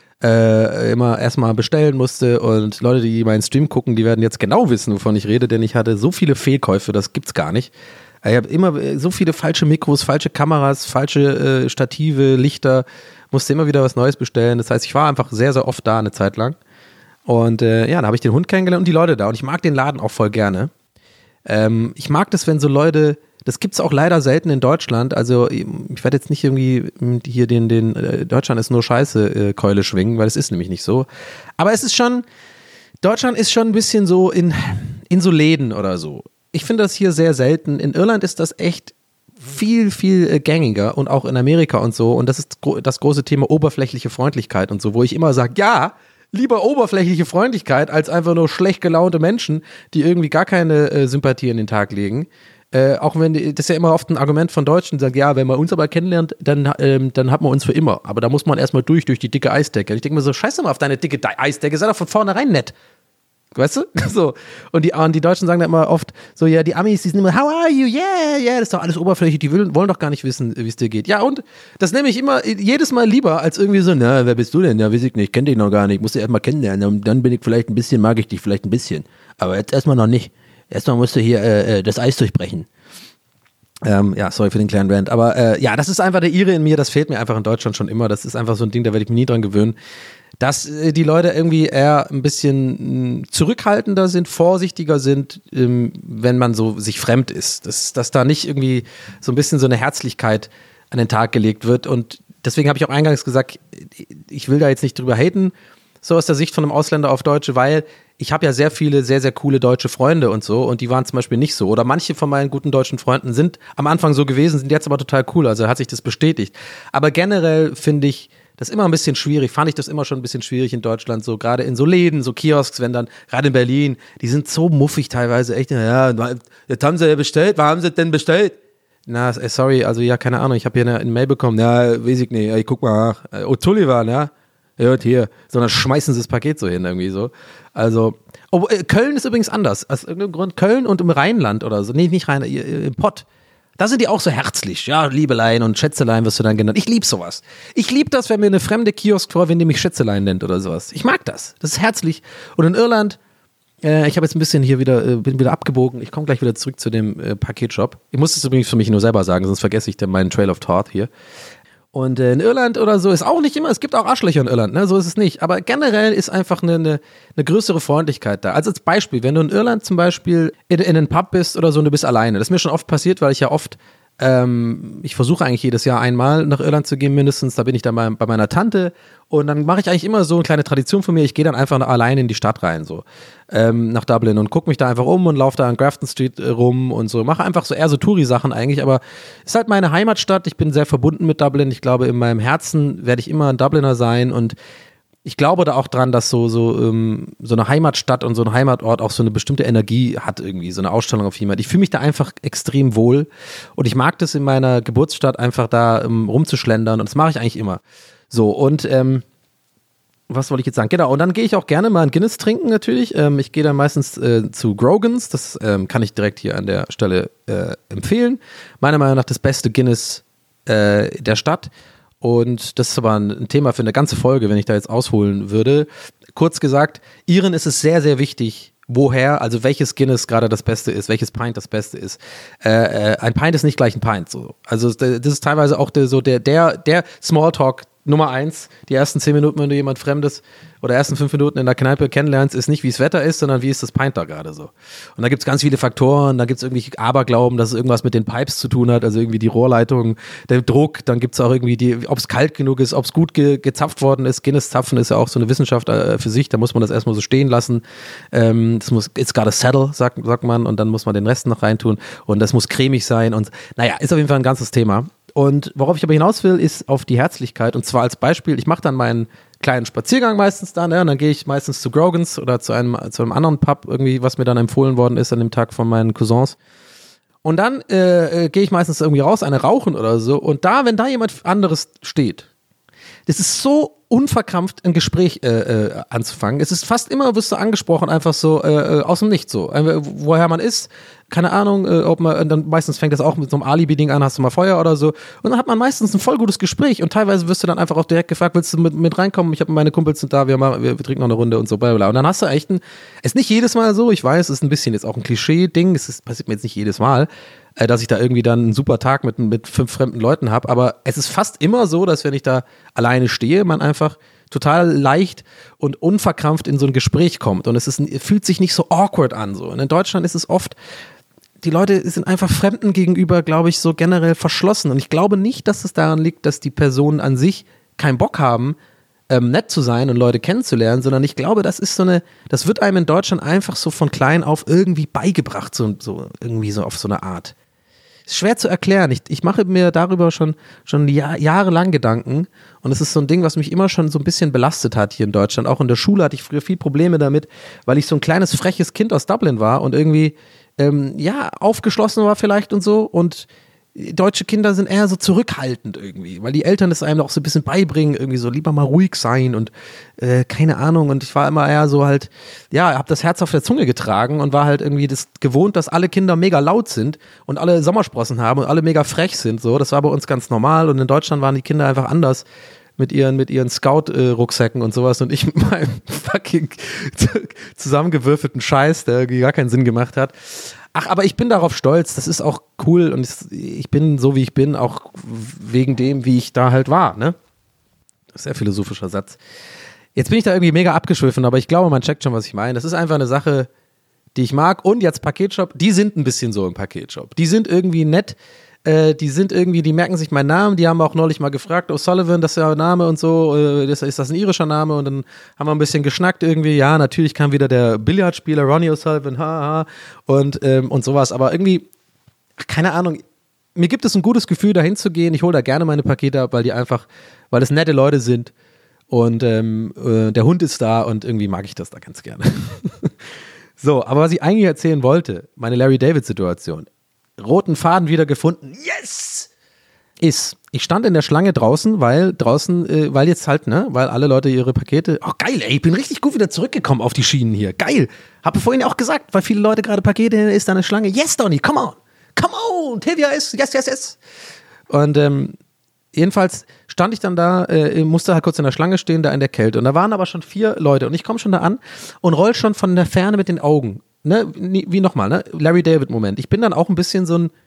äh, immer erstmal bestellen musste und Leute, die meinen Stream gucken, die werden jetzt genau wissen, wovon ich rede, denn ich hatte so viele Fehlkäufe, das gibt's gar nicht. Ich habe immer so viele falsche Mikros, falsche Kameras, falsche äh, Stative, Lichter, musste immer wieder was Neues bestellen. Das heißt, ich war einfach sehr, sehr oft da eine Zeit lang. Und äh, ja, da habe ich den Hund kennengelernt und die Leute da. Und ich mag den Laden auch voll gerne. Ähm, ich mag das, wenn so Leute, das gibt es auch leider selten in Deutschland. Also ich werde jetzt nicht irgendwie hier den, den äh, Deutschland ist nur Scheiße äh, Keule schwingen, weil es ist nämlich nicht so. Aber es ist schon, Deutschland ist schon ein bisschen so in, in so Läden oder so. Ich finde das hier sehr selten. In Irland ist das echt viel, viel äh, gängiger und auch in Amerika und so. Und das ist gro- das große Thema oberflächliche Freundlichkeit und so, wo ich immer sage, ja, lieber oberflächliche Freundlichkeit als einfach nur schlecht gelaunte Menschen, die irgendwie gar keine äh, Sympathie an den Tag legen. Äh, auch wenn, die, das ist ja immer oft ein Argument von Deutschen, die sagen, ja, wenn man uns aber kennenlernt, dann, ähm, dann hat man uns für immer. Aber da muss man erstmal durch, durch die dicke Eisdecke. Und ich denke mir so, scheiß doch mal auf deine dicke De- Eisdecke, sei doch von vornherein nett. Weißt du? So. Und die, und die Deutschen sagen dann immer oft so, ja, die Amis, die sind immer, how are you? Yeah, yeah, das ist doch alles oberflächlich, die will, wollen doch gar nicht wissen, wie es dir geht. Ja, und das nehme ich immer, jedes Mal lieber, als irgendwie so, na, wer bist du denn? Ja, weiß ich nicht, ich kenne dich noch gar nicht, musst du erst mal kennenlernen, und dann bin ich vielleicht ein bisschen, mag ich dich vielleicht ein bisschen. Aber jetzt erstmal noch nicht. Erstmal musst du hier äh, das Eis durchbrechen. Ähm, ja, sorry für den kleinen Rant, aber äh, ja, das ist einfach der Ire in mir, das fehlt mir einfach in Deutschland schon immer, das ist einfach so ein Ding, da werde ich mich nie dran gewöhnen, dass äh, die Leute irgendwie eher ein bisschen mh, zurückhaltender sind, vorsichtiger sind, ähm, wenn man so sich fremd ist, dass, dass da nicht irgendwie so ein bisschen so eine Herzlichkeit an den Tag gelegt wird und deswegen habe ich auch eingangs gesagt, ich will da jetzt nicht drüber haten, so aus der Sicht von einem Ausländer auf Deutsche, weil ich habe ja sehr viele, sehr, sehr coole deutsche Freunde und so und die waren zum Beispiel nicht so. Oder manche von meinen guten deutschen Freunden sind am Anfang so gewesen, sind jetzt aber total cool, also hat sich das bestätigt. Aber generell finde ich das immer ein bisschen schwierig, fand ich das immer schon ein bisschen schwierig in Deutschland, so gerade in so Läden, so Kiosks, wenn dann, gerade in Berlin, die sind so muffig teilweise, echt, ja, jetzt haben sie ja bestellt, was haben sie denn bestellt? Na, sorry, also ja, keine Ahnung, ich habe hier eine, eine Mail bekommen, ja, weiß ich nicht, ich guck mal nach, oh, Tullivan, ja, hört hier, sondern schmeißen sie das Paket so hin, irgendwie so. Also, oh, Köln ist übrigens anders, aus irgendeinem Grund, Köln und im Rheinland oder so, nee, nicht Rheinland, im Pott. Da sind die auch so herzlich, ja, Liebelein und Schätzelein wirst du dann genannt. Ich lieb sowas. Ich lieb das, wenn mir eine fremde Kioskfrau, wenn die mich Schätzelein nennt oder sowas. Ich mag das. Das ist herzlich. Und in Irland, äh, ich habe jetzt ein bisschen hier wieder, äh, bin wieder abgebogen. Ich komme gleich wieder zurück zu dem äh, Paketshop. Ich muss das übrigens für mich nur selber sagen, sonst vergesse ich dann meinen Trail of Thought hier. Und äh, in Irland oder so ist auch nicht immer, es gibt auch Arschlöcher in Irland, ne? So ist es nicht. Aber generell ist einfach eine, eine, eine größere Freundlichkeit da. Also als Beispiel, wenn du in Irland zum Beispiel in, in einem Pub bist oder so und du bist alleine. Das ist mir schon oft passiert, weil ich ja oft, ähm, ich versuche eigentlich jedes Jahr einmal nach Irland zu gehen mindestens. Da bin ich dann bei, bei meiner Tante und dann mache ich eigentlich immer so eine kleine Tradition von mir. Ich gehe dann einfach alleine in die Stadt rein, so ähm, nach Dublin und gucke mich da einfach um und laufe da an Grafton Street äh, rum und so. Mache einfach so eher so Touri-Sachen eigentlich, aber ist halt meine Heimatstadt. Ich bin sehr verbunden mit Dublin. Ich glaube, in meinem Herzen werde ich immer ein Dubliner sein und ich glaube da auch dran, dass so, so, ähm, so eine Heimatstadt und so ein Heimatort auch so eine bestimmte Energie hat irgendwie, so eine Ausstellung auf jemand. Ich fühle mich da einfach extrem wohl und ich mag das in meiner Geburtsstadt einfach da ähm, rumzuschlendern und das mache ich eigentlich immer. So und ähm, was wollte ich jetzt sagen? Genau, und dann gehe ich auch gerne mal ein Guinness trinken natürlich. Ähm, ich gehe dann meistens äh, zu Grogan's, das ähm, kann ich direkt hier an der Stelle äh, empfehlen. Meiner Meinung nach das beste Guinness äh, der Stadt. Und das ist aber ein Thema für eine ganze Folge, wenn ich da jetzt ausholen würde. Kurz gesagt, Iren ist es sehr, sehr wichtig, woher, also welches Guinness gerade das Beste ist, welches Pint das Beste ist. Äh, äh, ein Pint ist nicht gleich ein Pint. So. Also das ist teilweise auch der, so der, der, der Smalltalk Nummer eins, die ersten zehn Minuten, wenn du jemand Fremdes oder ersten fünf Minuten in der Kneipe kennenlernst, ist nicht, wie das Wetter ist, sondern wie ist das Pint da gerade so. Und da gibt es ganz viele Faktoren, da gibt es irgendwie Aberglauben, dass es irgendwas mit den Pipes zu tun hat, also irgendwie die Rohrleitung, der Druck, dann gibt es auch irgendwie, die, ob es kalt genug ist, ob es gut ge- gezapft worden ist. Guinness-Zapfen ist ja auch so eine Wissenschaft äh, für sich, da muss man das erstmal so stehen lassen. Ähm, das muss, it's got a settle, sagt, sagt man, und dann muss man den Rest noch reintun und das muss cremig sein und naja, ist auf jeden Fall ein ganzes Thema. Und worauf ich aber hinaus will, ist auf die Herzlichkeit. Und zwar als Beispiel, ich mache dann meinen kleinen Spaziergang meistens dann, ja, und dann gehe ich meistens zu Grogan's oder zu einem, zu einem anderen Pub, irgendwie, was mir dann empfohlen worden ist an dem Tag von meinen Cousins. Und dann äh, gehe ich meistens irgendwie raus, eine rauchen oder so. Und da, wenn da jemand anderes steht, das ist so unverkrampft, ein Gespräch äh, äh, anzufangen. Es ist fast immer, wirst du angesprochen, einfach so äh, aus dem Nichts so. Einfach, woher man ist, keine Ahnung, äh, ob man, dann meistens fängt das auch mit so einem Alibi-Ding an, hast du mal Feuer oder so. Und dann hat man meistens ein voll gutes Gespräch und teilweise wirst du dann einfach auch direkt gefragt, willst du mit, mit reinkommen? Ich habe meine Kumpels sind da, wir, machen, wir, wir trinken noch eine Runde und so, bla bla. Und dann hast du echt ein, ist nicht jedes Mal so, ich weiß, es ist ein bisschen jetzt auch ein Klischee-Ding, es ist, passiert mir jetzt nicht jedes Mal, äh, dass ich da irgendwie dann einen super Tag mit, mit fünf fremden Leuten habe, aber es ist fast immer so, dass wenn ich da alleine stehe, man einfach total leicht und unverkrampft in so ein Gespräch kommt und es ist, fühlt sich nicht so awkward an. So. Und in Deutschland ist es oft, die Leute sind einfach Fremden gegenüber, glaube ich, so generell verschlossen. Und ich glaube nicht, dass es daran liegt, dass die Personen an sich keinen Bock haben, ähm, nett zu sein und Leute kennenzulernen, sondern ich glaube, das ist so eine, das wird einem in Deutschland einfach so von klein auf irgendwie beigebracht, so, so irgendwie so auf so eine Art. Ist schwer zu erklären. Ich, ich mache mir darüber schon, schon Jahr, jahrelang Gedanken und es ist so ein Ding, was mich immer schon so ein bisschen belastet hat hier in Deutschland. Auch in der Schule hatte ich früher viel Probleme damit, weil ich so ein kleines freches Kind aus Dublin war und irgendwie ähm, ja aufgeschlossen war vielleicht und so und deutsche Kinder sind eher so zurückhaltend irgendwie, weil die Eltern es einem auch so ein bisschen beibringen, irgendwie so lieber mal ruhig sein und äh, keine Ahnung und ich war immer eher so halt, ja, hab das Herz auf der Zunge getragen und war halt irgendwie das gewohnt, dass alle Kinder mega laut sind und alle Sommersprossen haben und alle mega frech sind, so, das war bei uns ganz normal und in Deutschland waren die Kinder einfach anders mit ihren, mit ihren Scout-Rucksäcken und sowas und ich mit meinem fucking zusammengewürfelten Scheiß, der irgendwie gar keinen Sinn gemacht hat. Ach, aber ich bin darauf stolz, das ist auch cool und ich bin so, wie ich bin, auch wegen dem, wie ich da halt war, ne? Sehr philosophischer Satz. Jetzt bin ich da irgendwie mega abgeschwiffen, aber ich glaube, man checkt schon, was ich meine. Das ist einfach eine Sache, die ich mag und jetzt Paketshop, die sind ein bisschen so im Paketshop. Die sind irgendwie nett, äh, die sind irgendwie, die merken sich meinen Namen, die haben auch neulich mal gefragt, O'Sullivan, das ist ja ein Name und so, äh, das, ist das ein irischer Name und dann haben wir ein bisschen geschnackt irgendwie, ja, natürlich kam wieder der Billardspieler Ronnie O'Sullivan, haha, und, ähm, und sowas, aber irgendwie, keine Ahnung, mir gibt es ein gutes Gefühl, da hinzugehen, ich hole da gerne meine Pakete ab, weil die einfach, weil es nette Leute sind und ähm, äh, der Hund ist da und irgendwie mag ich das da ganz gerne. So, aber was ich eigentlich erzählen wollte, meine Larry-David-Situation, roten Faden wieder gefunden, yes, ist, ich stand in der Schlange draußen, weil draußen, äh, weil jetzt halt, ne, weil alle Leute ihre Pakete, oh geil, ey, ich bin richtig gut wieder zurückgekommen auf die Schienen hier, geil, hab ich vorhin auch gesagt, weil viele Leute gerade Pakete, ist da eine Schlange, yes, Donny, come on, come on, Tivia ist, yes, yes, yes. Und ähm, jedenfalls stand ich dann da, äh, musste halt kurz in der Schlange stehen, da in der Kälte und da waren aber schon vier Leute und ich komme schon da an und roll schon von der Ferne mit den Augen. Ne, wie nochmal, ne? Larry David Moment. Ich bin dann auch ein bisschen so ein,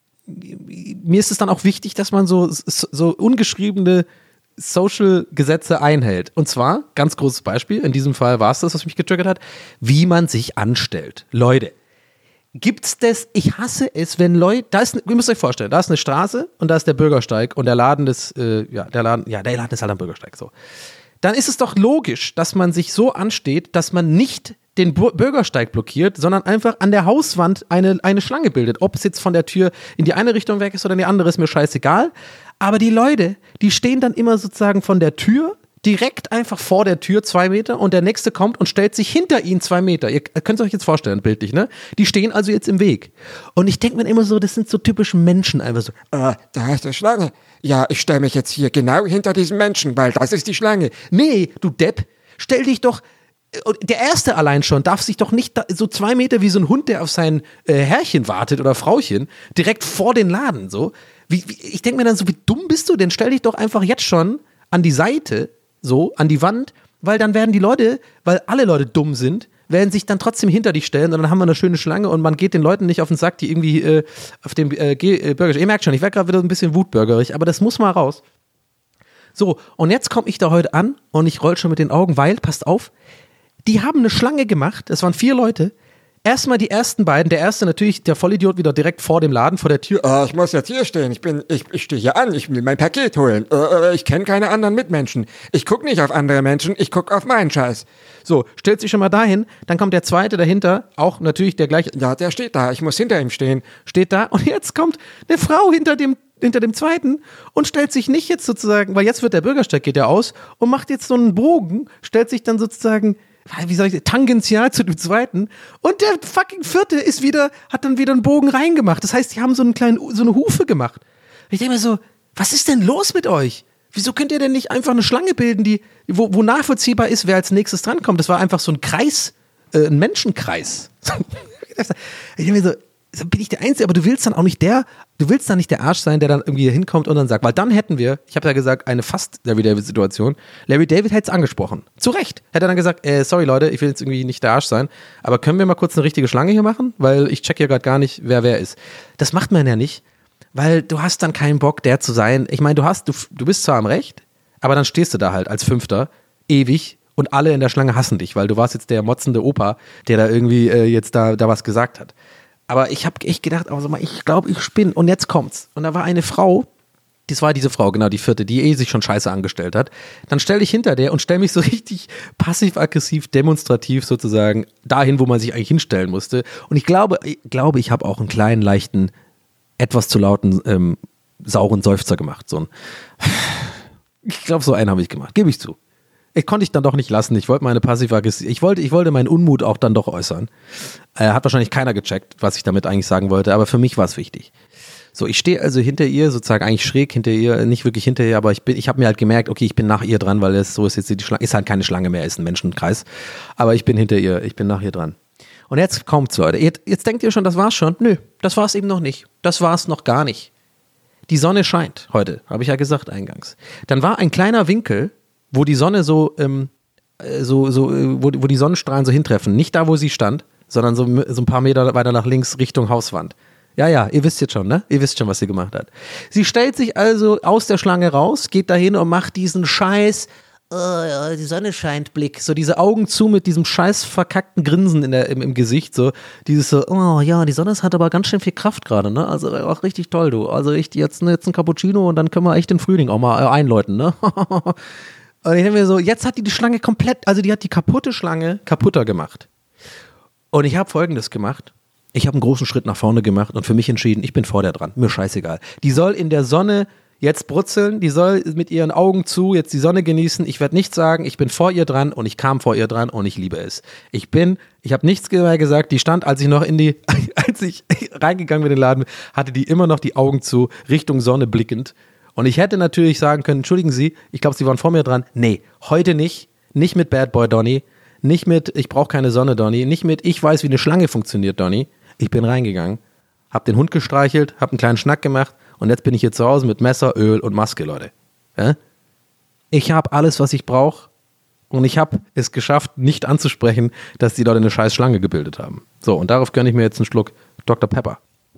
mir ist es dann auch wichtig, dass man so, so ungeschriebene Social-Gesetze einhält. Und zwar, ganz großes Beispiel, in diesem Fall war es das, was mich getriggert hat, wie man sich anstellt. Leute, gibt's das, ich hasse es, wenn Leute, da ist, ihr müsst euch vorstellen, da ist eine Straße und da ist der Bürgersteig und der Laden ist, äh, ja, der Laden, ja, der Laden ist halt am Bürgersteig, so. Dann ist es doch logisch, dass man sich so ansteht, dass man nicht den Bürgersteig blockiert, sondern einfach an der Hauswand eine, eine Schlange bildet. Ob es jetzt von der Tür in die eine Richtung weg ist oder in die andere, ist mir scheißegal. Aber die Leute, die stehen dann immer sozusagen von der Tür direkt einfach vor der Tür zwei Meter und der nächste kommt und stellt sich hinter ihn zwei Meter. Ihr könnt es euch jetzt vorstellen, bildlich, ne? Die stehen also jetzt im Weg. Und ich denke mir immer so, das sind so typische Menschen einfach so. Äh, da ist eine Schlange. Ja, ich stelle mich jetzt hier genau hinter diesem Menschen, weil das ist die Schlange. Nee, du Depp, stell dich doch. Der Erste allein schon darf sich doch nicht da, so zwei Meter wie so ein Hund, der auf sein äh, Herrchen wartet oder Frauchen, direkt vor den Laden, so. Wie, wie, ich denke mir dann so, wie dumm bist du denn? Stell dich doch einfach jetzt schon an die Seite, so, an die Wand, weil dann werden die Leute, weil alle Leute dumm sind, werden sich dann trotzdem hinter dich stellen und dann haben wir eine schöne Schlange und man geht den Leuten nicht auf den Sack, die irgendwie äh, auf dem äh, äh, Burger. Ihr merkt schon, ich werde gerade wieder ein bisschen wutbürgerig, aber das muss mal raus. So, und jetzt komme ich da heute an und ich roll schon mit den Augen, weil, passt auf, die haben eine Schlange gemacht, es waren vier Leute. Erstmal die ersten beiden, der erste natürlich, der Vollidiot wieder direkt vor dem Laden, vor der Tür. Äh, ich muss jetzt hier stehen, ich bin, ich, ich stehe hier an, ich will mein Paket holen. Äh, ich kenne keine anderen Mitmenschen. Ich gucke nicht auf andere Menschen, ich gucke auf meinen Scheiß. So, stellt sich schon mal dahin, dann kommt der zweite dahinter, auch natürlich der gleiche. Ja, der steht da, ich muss hinter ihm stehen. Steht da und jetzt kommt eine Frau hinter dem hinter dem zweiten und stellt sich nicht jetzt sozusagen, weil jetzt wird der Bürgersteig, geht ja aus und macht jetzt so einen Bogen, stellt sich dann sozusagen, wie soll ich, tangential zu dem zweiten und der fucking vierte ist wieder, hat dann wieder einen Bogen reingemacht. Das heißt, die haben so einen kleinen, so eine Hufe gemacht. Ich denke mir so, was ist denn los mit euch? Wieso könnt ihr denn nicht einfach eine Schlange bilden, die, wo, wo nachvollziehbar ist, wer als nächstes drankommt? Das war einfach so ein Kreis, äh, ein Menschenkreis. Ich denke mir so, bin ich der Einzige, aber du willst dann auch nicht der, du willst dann nicht der Arsch sein, der dann irgendwie hinkommt und dann sagt, weil dann hätten wir, ich habe ja gesagt, eine fast Larry David-Situation. Larry David hätte es angesprochen. Zu Recht. Hätte er dann gesagt, äh, sorry Leute, ich will jetzt irgendwie nicht der Arsch sein, aber können wir mal kurz eine richtige Schlange hier machen? Weil ich check hier gerade gar nicht, wer wer ist. Das macht man ja nicht, weil du hast dann keinen Bock, der zu sein. Ich meine, du hast, du, du bist zwar am Recht, aber dann stehst du da halt als Fünfter, ewig, und alle in der Schlange hassen dich, weil du warst jetzt der motzende Opa, der da irgendwie äh, jetzt da, da was gesagt hat. Aber ich habe echt gedacht, also mal, ich glaube, ich spinne. Und jetzt kommt's. Und da war eine Frau, das war diese Frau, genau, die vierte, die eh sich schon scheiße angestellt hat. Dann stelle ich hinter der und stelle mich so richtig passiv-aggressiv, demonstrativ sozusagen dahin, wo man sich eigentlich hinstellen musste. Und ich glaube, ich glaube, ich habe auch einen kleinen, leichten, etwas zu lauten, ähm, sauren Seufzer gemacht. So ein ich glaube, so einen habe ich gemacht, gebe ich zu. Ich konnte ich dann doch nicht lassen. Ich wollte meine passiv-aggressiv, ich wollte, ich wollte meinen Unmut auch dann doch äußern. Äh, hat wahrscheinlich keiner gecheckt, was ich damit eigentlich sagen wollte, aber für mich war es wichtig. So, ich stehe also hinter ihr, sozusagen eigentlich schräg hinter ihr, nicht wirklich hinter ihr, aber ich bin, ich habe mir halt gemerkt, okay, ich bin nach ihr dran, weil es so ist jetzt die Schlange, ist halt keine Schlange mehr, ist ein Menschenkreis, aber ich bin hinter ihr, ich bin nach ihr dran. Und jetzt kommt's, Leute. Jetzt, jetzt denkt ihr schon, das war's schon? Nö, das war's eben noch nicht. Das war's noch gar nicht. Die Sonne scheint heute, habe ich ja gesagt eingangs. Dann war ein kleiner Winkel, wo die Sonne so, ähm, so, so wo, wo die Sonnenstrahlen so hintreffen. Nicht da, wo sie stand, sondern so, so ein paar Meter weiter nach links Richtung Hauswand. Ja, ja, ihr wisst jetzt schon, ne? Ihr wisst schon, was sie gemacht hat. Sie stellt sich also aus der Schlange raus, geht dahin und macht diesen Scheiß, oh, die Sonne scheint Blick, so diese Augen zu mit diesem scheiß verkackten Grinsen in der, im, im Gesicht, so dieses so, oh ja, die Sonne hat aber ganz schön viel Kraft gerade, ne? Also auch richtig toll, du. Also echt jetzt, jetzt ein Cappuccino und dann können wir echt den Frühling auch mal äh, einläuten, ne? Und ich denke mir so, jetzt hat die die Schlange komplett, also die hat die kaputte Schlange kaputter gemacht. Und ich habe Folgendes gemacht. Ich habe einen großen Schritt nach vorne gemacht und für mich entschieden, ich bin vor der dran. Mir scheißegal. Die soll in der Sonne jetzt brutzeln, die soll mit ihren Augen zu jetzt die Sonne genießen. Ich werde nichts sagen, ich bin vor ihr dran und ich kam vor ihr dran und ich liebe es. Ich bin, ich habe nichts mehr gesagt, die stand, als ich noch in die, als ich reingegangen bin in den Laden, hatte die immer noch die Augen zu, Richtung Sonne blickend. Und ich hätte natürlich sagen können, entschuldigen Sie, ich glaube, Sie waren vor mir dran. Nee, heute nicht. Nicht mit Bad Boy Donny. Nicht mit, ich brauche keine Sonne, Donny. Nicht mit, ich weiß, wie eine Schlange funktioniert, Donny. Ich bin reingegangen, hab den Hund gestreichelt, hab einen kleinen Schnack gemacht und jetzt bin ich hier zu Hause mit Messer, Öl und Maske, Leute. Ja? Ich habe alles, was ich brauche und ich habe es geschafft, nicht anzusprechen, dass die Leute eine scheiß Schlange gebildet haben. So, und darauf gönne ich mir jetzt einen Schluck Doktor Pepper.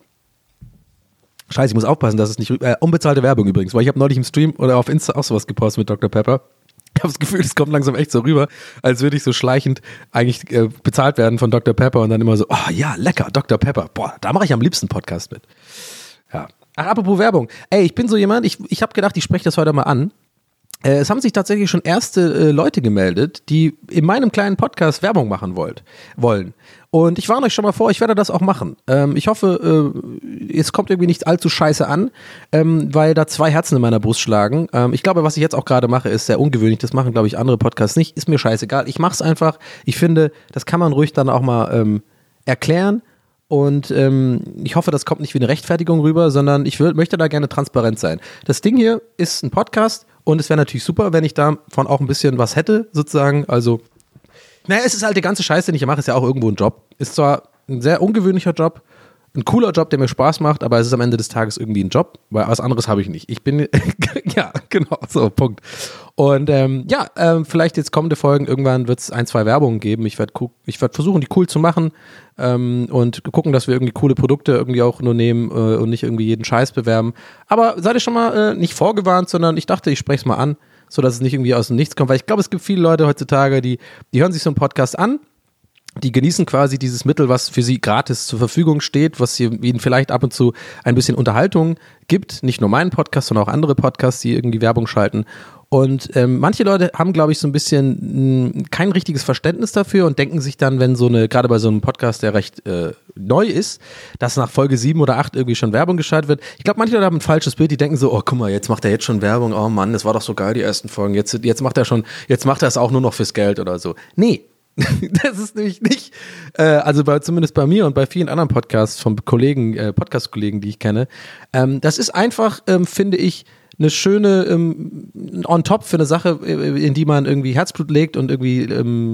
Scheiße, ich muss aufpassen, dass es nicht, äh, unbezahlte Werbung übrigens, weil ich habe neulich im Stream oder auf Insta auch sowas gepostet mit Doktor Pepper. Ich habe das Gefühl, es kommt langsam echt so rüber, als würde ich so schleichend eigentlich äh, bezahlt werden von Doktor Pepper und dann immer so, oh ja, lecker, Doktor Pepper. Boah, da mache ich am liebsten Podcast mit. Ja. Ach, apropos Werbung. Ey, ich bin so jemand, ich, ich habe gedacht, ich spreche das heute mal an. Äh, es haben sich tatsächlich schon erste äh, Leute gemeldet, die in meinem kleinen Podcast Werbung machen wollt, wollen. Und ich warne euch schon mal vor, ich werde das auch machen. Ähm, ich hoffe, äh, es kommt irgendwie nicht allzu scheiße an, ähm, weil da zwei Herzen in meiner Brust schlagen. Ähm, ich glaube, was ich jetzt auch gerade mache, ist sehr ungewöhnlich. Das machen, glaube ich, andere Podcasts nicht. Ist mir scheißegal. Ich mache es einfach. Ich finde, das kann man ruhig dann auch mal ähm, erklären. Und ähm, ich hoffe, das kommt nicht wie eine Rechtfertigung rüber, sondern ich will, möchte da gerne transparent sein. Das Ding hier ist ein Podcast und es wäre natürlich super, wenn ich davon auch ein bisschen was hätte, sozusagen. Also naja, es ist halt die ganze Scheiße, den ich mache, ist ja auch irgendwo ein Job. Ist zwar ein sehr ungewöhnlicher Job, ein cooler Job, der mir Spaß macht, aber es ist am Ende des Tages irgendwie ein Job, weil was anderes habe ich nicht. Ich bin, ja, genau, so, Punkt. Und ähm, ja, ähm, vielleicht jetzt kommende Folgen, irgendwann wird es ein, zwei Werbungen geben. Ich werde ich werd versuchen, die cool zu machen ähm, und gucken, dass wir irgendwie coole Produkte irgendwie auch nur nehmen äh, und nicht irgendwie jeden Scheiß bewerben. Aber seid ihr schon mal äh, nicht vorgewarnt, sondern ich dachte, ich spreche es mal an, so dass es nicht irgendwie aus dem Nichts kommt, weil ich glaube, es gibt viele Leute heutzutage, die, die hören sich so einen Podcast an, die genießen quasi dieses Mittel, was für sie gratis zur Verfügung steht, was ihnen vielleicht ab und zu ein bisschen Unterhaltung gibt, nicht nur meinen Podcast, sondern auch andere Podcasts, die irgendwie Werbung schalten. Und ähm, manche Leute haben, glaube ich, so ein bisschen mh, kein richtiges Verständnis dafür und denken sich dann, wenn so eine, gerade bei so einem Podcast, der recht äh, neu ist, dass nach Folge sieben oder acht irgendwie schon Werbung geschaltet wird. Ich glaube, manche Leute haben ein falsches Bild, die denken so, oh, guck mal, jetzt macht er jetzt schon Werbung, oh Mann, das war doch so geil, die ersten Folgen, jetzt, jetzt macht er schon, jetzt macht er es auch nur noch fürs Geld oder so. Nee, das ist nämlich nicht, äh, also bei, zumindest bei mir und bei vielen anderen Podcasts von Kollegen, äh, Podcast-Kollegen, die ich kenne, ähm, das ist einfach, ähm, finde ich, eine schöne ähm, on top für eine Sache, in die man irgendwie Herzblut legt und irgendwie ähm,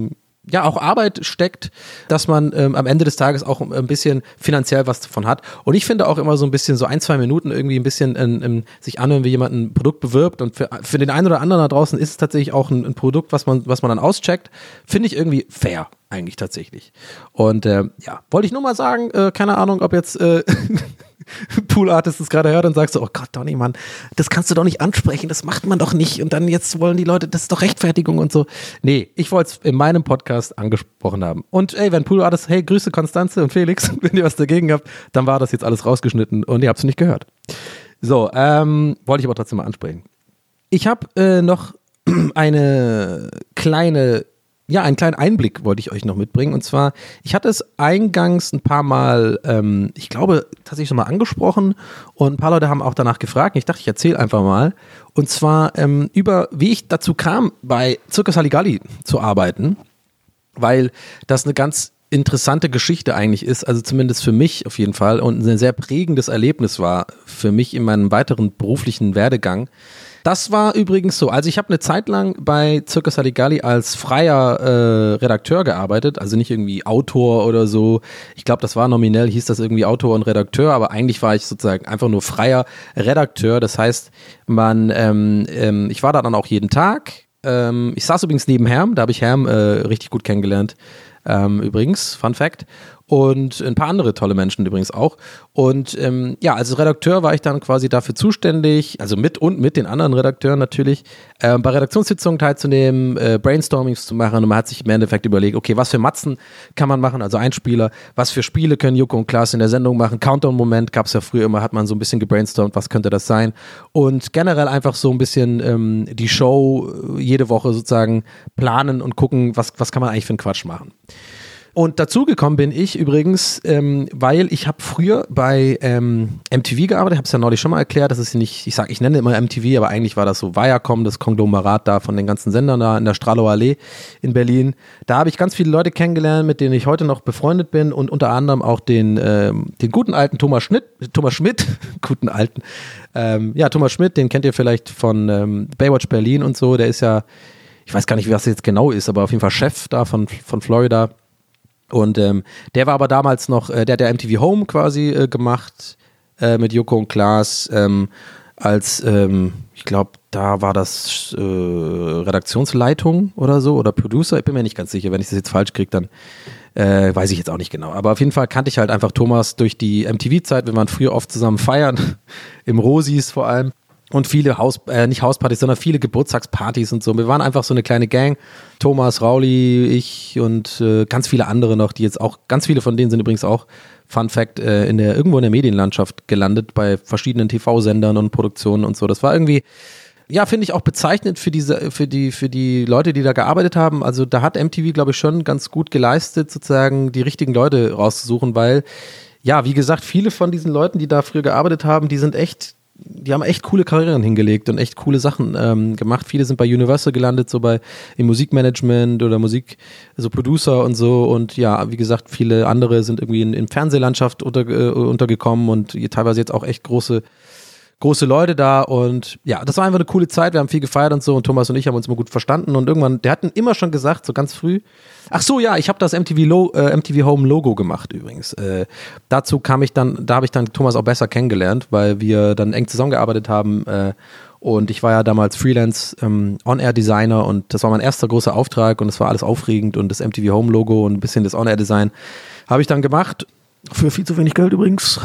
ja auch Arbeit steckt, dass man ähm, am Ende des Tages auch ein bisschen finanziell was davon hat. Und ich finde auch immer so ein bisschen so ein, zwei Minuten irgendwie ein bisschen ähm, ähm, sich anhören, wie jemand ein Produkt bewirbt. Und für, für den einen oder anderen da draußen ist es tatsächlich auch ein, ein Produkt, was man, was man dann auscheckt. Finde ich irgendwie fair, eigentlich tatsächlich. Und äh, ja, wollte ich nur mal sagen, äh, keine Ahnung, ob jetzt äh, Pool Artist es gerade hört und sagst so, oh Gott, Donny, Mann, das kannst du doch nicht ansprechen, das macht man doch nicht und dann jetzt wollen die Leute, das ist doch Rechtfertigung und so. Nee, ich wollte es in meinem Podcast angesprochen haben. Und ey, wenn Pool Artist, hey, Grüße Konstanze und Felix, wenn ihr was dagegen habt, dann war das jetzt alles rausgeschnitten und ihr habt es nicht gehört. So, ähm, wollte ich aber trotzdem mal ansprechen. Ich habe äh, noch eine kleine Ja, einen kleinen Einblick wollte ich euch noch mitbringen. Und zwar, ich hatte es eingangs ein paar Mal, ähm, ich glaube, tatsächlich schon mal angesprochen. Und ein paar Leute haben auch danach gefragt. Ich dachte, ich erzähle einfach mal. Und zwar ähm, über, wie ich dazu kam, bei Circus Halligalli zu arbeiten. Weil das eine ganz interessante Geschichte eigentlich ist. Also zumindest für mich auf jeden Fall. Und ein sehr prägendes Erlebnis war für mich in meinem weiteren beruflichen Werdegang. Das war übrigens so, also ich habe eine Zeit lang bei Circus Halligalli als freier äh, Redakteur gearbeitet, also nicht irgendwie Autor oder so. Ich glaube, das war nominell, hieß das irgendwie Autor und Redakteur, aber eigentlich war ich sozusagen einfach nur freier Redakteur. Das heißt, man, ähm, ähm, ich war da dann auch jeden Tag. Ähm, ich saß übrigens neben Herm, da habe ich Herm äh, richtig gut kennengelernt. Ähm, übrigens, Fun Fact. Und ein paar andere tolle Menschen übrigens auch. Und ähm, ja, als Redakteur war ich dann quasi dafür zuständig, also mit und mit den anderen Redakteuren natürlich, äh, bei Redaktionssitzungen teilzunehmen, äh, Brainstormings zu machen. Und man hat sich im Endeffekt überlegt, okay, was für Matzen kann man machen, also Einspieler, was für Spiele können Joko und Klaas in der Sendung machen. Countdown-Moment gab es ja früher immer, hat man so ein bisschen gebrainstormt, was könnte das sein. Und generell einfach so ein bisschen ähm, die Show jede Woche sozusagen planen und gucken, was, was kann man eigentlich für einen Quatsch machen. Und dazugekommen bin ich übrigens, ähm, weil ich habe früher bei ähm, M T V gearbeitet, ich habe es ja neulich schon mal erklärt, das ist nicht, ich sage, ich nenne immer M T V, aber eigentlich war das so Viacom, das Konglomerat da von den ganzen Sendern da in der Strahlower Allee in Berlin. Da habe ich ganz viele Leute kennengelernt, mit denen ich heute noch befreundet bin und unter anderem auch den, ähm, den guten alten Thomas Schmidt, Thomas Schmidt, guten alten, ähm, ja, Thomas Schmidt, den kennt ihr vielleicht von ähm, Baywatch Berlin und so, der ist ja, ich weiß gar nicht, wie das jetzt genau ist, aber auf jeden Fall Chef da von, von Florida. Und ähm, der war aber damals noch, äh, der hat der M T V Home quasi äh, gemacht äh, mit Joko und Klaas ähm, als, ähm, ich glaube, da war das äh, Redaktionsleitung oder so oder Producer, ich bin mir nicht ganz sicher, wenn ich das jetzt falsch kriege, dann äh, weiß ich jetzt auch nicht genau. Aber auf jeden Fall kannte ich halt einfach Thomas durch die M T V-Zeit, wir waren früher oft zusammen feiern, im Rosis vor allem. Und viele Haus, äh, nicht Hauspartys, sondern viele Geburtstagspartys und so. Wir waren einfach so eine kleine Gang. Thomas, Rauli, ich und äh, ganz viele andere noch, die jetzt auch, ganz viele von denen sind übrigens auch, Fun Fact, äh, in der, irgendwo in der Medienlandschaft gelandet, bei verschiedenen T V-Sendern und Produktionen und so. Das war irgendwie, ja, finde ich auch bezeichnend für diese, für die, für die Leute, die da gearbeitet haben. Also da hat M T V, glaube ich, schon ganz gut geleistet, sozusagen die richtigen Leute rauszusuchen, weil, ja, wie gesagt, viele von diesen Leuten, die da früher gearbeitet haben, die sind echt, die haben echt coole Karrieren hingelegt und echt coole Sachen ähm, gemacht. Viele sind bei Universal gelandet, so bei im Musikmanagement oder Musik, so Producer und so. Und ja, wie gesagt, viele andere sind irgendwie in, in Fernsehlandschaft unter, äh, untergekommen und teilweise jetzt auch echt große große Leute da und ja, das war einfach eine coole Zeit, wir haben viel gefeiert und so und Thomas und ich haben uns immer gut verstanden und irgendwann, der hat immer schon gesagt, so ganz früh, ach so, ja, ich habe das M T V, Lo- äh, M T V Home Logo gemacht übrigens. Äh, dazu kam ich dann, da habe ich dann Thomas auch besser kennengelernt, weil wir dann eng zusammengearbeitet haben äh, und ich war ja damals Freelance ähm, On-Air-Designer und das war mein erster großer Auftrag und es war alles aufregend und das M T V Home Logo und ein bisschen das On-Air-Design habe ich dann gemacht, für viel zu wenig Geld übrigens.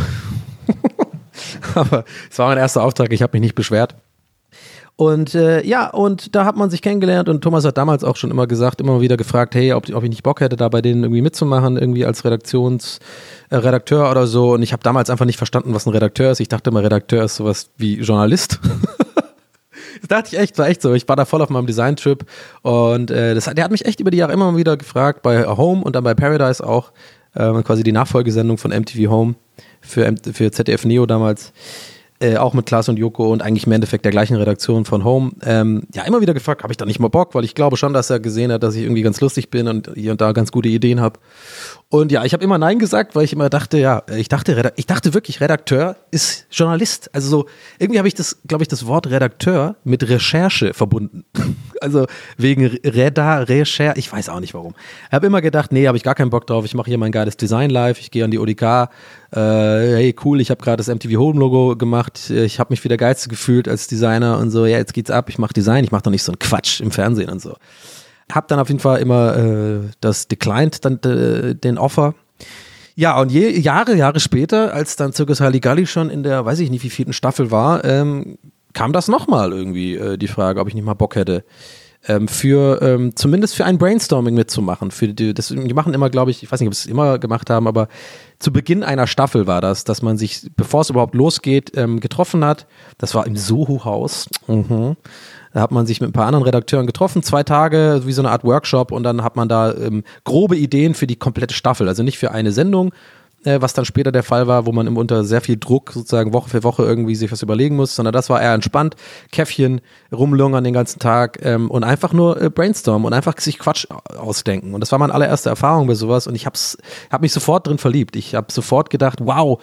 Aber es war mein erster Auftrag, ich habe mich nicht beschwert. Und äh, ja, und da hat man sich kennengelernt und Thomas hat damals auch schon immer gesagt, immer wieder gefragt, hey, ob, ob ich nicht Bock hätte, da bei denen irgendwie mitzumachen, irgendwie als Redaktions, äh, Redakteur oder so. Und ich habe damals einfach nicht verstanden, was ein Redakteur ist. Ich dachte immer, Redakteur ist sowas wie Journalist. Das dachte ich echt, war echt so. Ich war da voll auf meinem Design-Trip und äh, das, der hat mich echt über die Jahre immer wieder gefragt, bei Home und dann bei Paradise auch, äh, quasi die Nachfolgesendung von M T V Home für, für Z D F Neo damals. Äh, auch mit Klaas und Joko und eigentlich im Endeffekt der gleichen Redaktion von Home, ähm, ja, immer wieder gefragt, habe ich da nicht mal Bock, weil ich glaube schon, dass er gesehen hat, dass ich irgendwie ganz lustig bin und hier und da ganz gute Ideen habe. Und ja, ich habe immer Nein gesagt, weil ich immer dachte, ja, ich dachte, ich dachte wirklich, Redakteur ist Journalist. Also so, irgendwie habe ich das, glaube ich, das Wort Redakteur mit Recherche verbunden. Also wegen Reda, Recherche, ich weiß auch nicht warum. Ich habe immer gedacht, nee, habe ich gar keinen Bock drauf, ich mache hier mein geiles Design live, ich gehe an die O D K, äh, hey cool, ich habe gerade das M T V Home Logo gemacht, ich habe mich wieder geilste gefühlt als Designer und so, ja, jetzt geht's ab, ich mache Design, ich mache doch nicht so einen Quatsch im Fernsehen und so. Hab dann auf jeden Fall immer äh, das declined, dann äh, den Offer. Ja, und je, Jahre, Jahre später, als dann Circus Halligalli schon in der, weiß ich nicht, wie vierten Staffel war, ähm, kam das nochmal irgendwie, äh, die Frage, ob ich nicht mal Bock hätte, ähm, für, ähm, zumindest für ein Brainstorming mitzumachen. Für die, das, die machen immer, glaube ich, ich weiß nicht, ob sie es immer gemacht haben, aber zu Beginn einer Staffel war das, dass man sich, bevor es überhaupt losgeht, ähm, getroffen hat. Das war im Soho-Haus. Mhm. Da hat man sich mit ein paar anderen Redakteuren getroffen, zwei Tage, wie so eine Art Workshop, und dann hat man da ähm, grobe Ideen für die komplette Staffel, also nicht für eine Sendung, äh, was dann später der Fall war, wo man immer unter sehr viel Druck sozusagen Woche für Woche irgendwie sich was überlegen muss, sondern das war eher entspannt, Käffchen, rumlungern den ganzen Tag ähm, und einfach nur äh, brainstormen und einfach sich Quatsch ausdenken. Und das war meine allererste Erfahrung bei sowas, und ich hab's, hab mich sofort drin verliebt. Ich habe sofort gedacht, wow,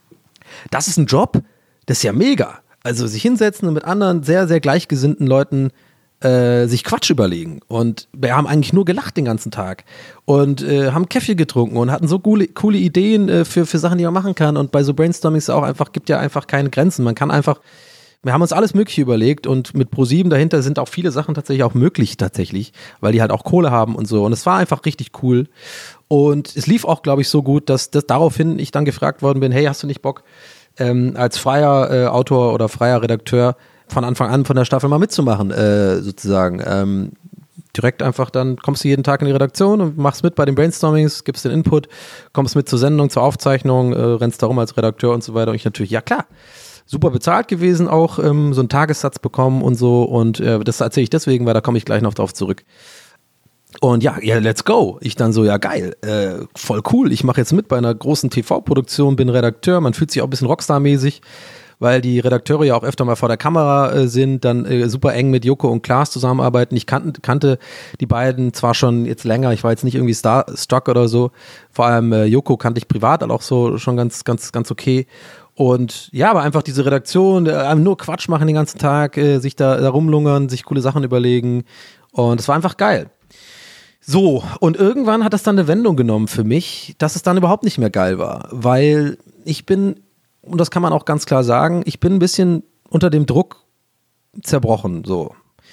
das ist ein Job, das ist ja mega. Also sich hinsetzen und mit anderen sehr, sehr gleichgesinnten Leuten äh, sich Quatsch überlegen. Und wir haben eigentlich nur gelacht den ganzen Tag und äh, haben Kaffee getrunken und hatten so coole, coole Ideen äh, für, für Sachen, die man machen kann. Und bei so Brainstormings auch einfach, gibt ja einfach keine Grenzen. Man kann einfach, wir haben uns alles Mögliche überlegt, und mit ProSieben dahinter sind auch viele Sachen tatsächlich auch möglich tatsächlich, weil die halt auch Kohle haben und so. Und es war einfach richtig cool. Und es lief auch, glaube ich, so gut, dass, dass daraufhin ich dann gefragt worden bin, hey, hast du nicht Bock, Ähm, als freier äh, Autor oder freier Redakteur von Anfang an von der Staffel mal mitzumachen, äh, sozusagen. Ähm, direkt einfach dann kommst du jeden Tag in die Redaktion und machst mit bei den Brainstormings, gibst den Input, kommst mit zur Sendung, zur Aufzeichnung, äh, rennst darum als Redakteur und so weiter. Und ich natürlich, ja klar, super bezahlt gewesen auch, ähm, so einen Tagessatz bekommen und so, und äh, das erzähle ich deswegen, weil da komme ich gleich noch drauf zurück. Und ja, ja, let's go. Ich dann so, ja geil, äh, voll cool. Ich mache jetzt mit bei einer großen T V-Produktion, bin Redakteur. Man fühlt sich auch ein bisschen Rockstar-mäßig, weil die Redakteure ja auch öfter mal vor der Kamera äh, sind, dann äh, super eng mit Joko und Klaas zusammenarbeiten. Ich kannte, kannte die beiden zwar schon jetzt länger, ich war jetzt nicht irgendwie starstruck oder so. Vor allem äh, Joko kannte ich privat auch so schon ganz, ganz, ganz okay. Und ja, aber einfach diese Redaktion, äh, nur Quatsch machen den ganzen Tag, äh, sich da, da rumlungern, sich coole Sachen überlegen. Und es war einfach geil. So, und irgendwann hat das dann eine Wendung genommen für mich, dass es dann überhaupt nicht mehr geil war, weil ich bin, und das kann man auch ganz klar sagen, ich bin ein bisschen unter dem Druck zerbrochen, so.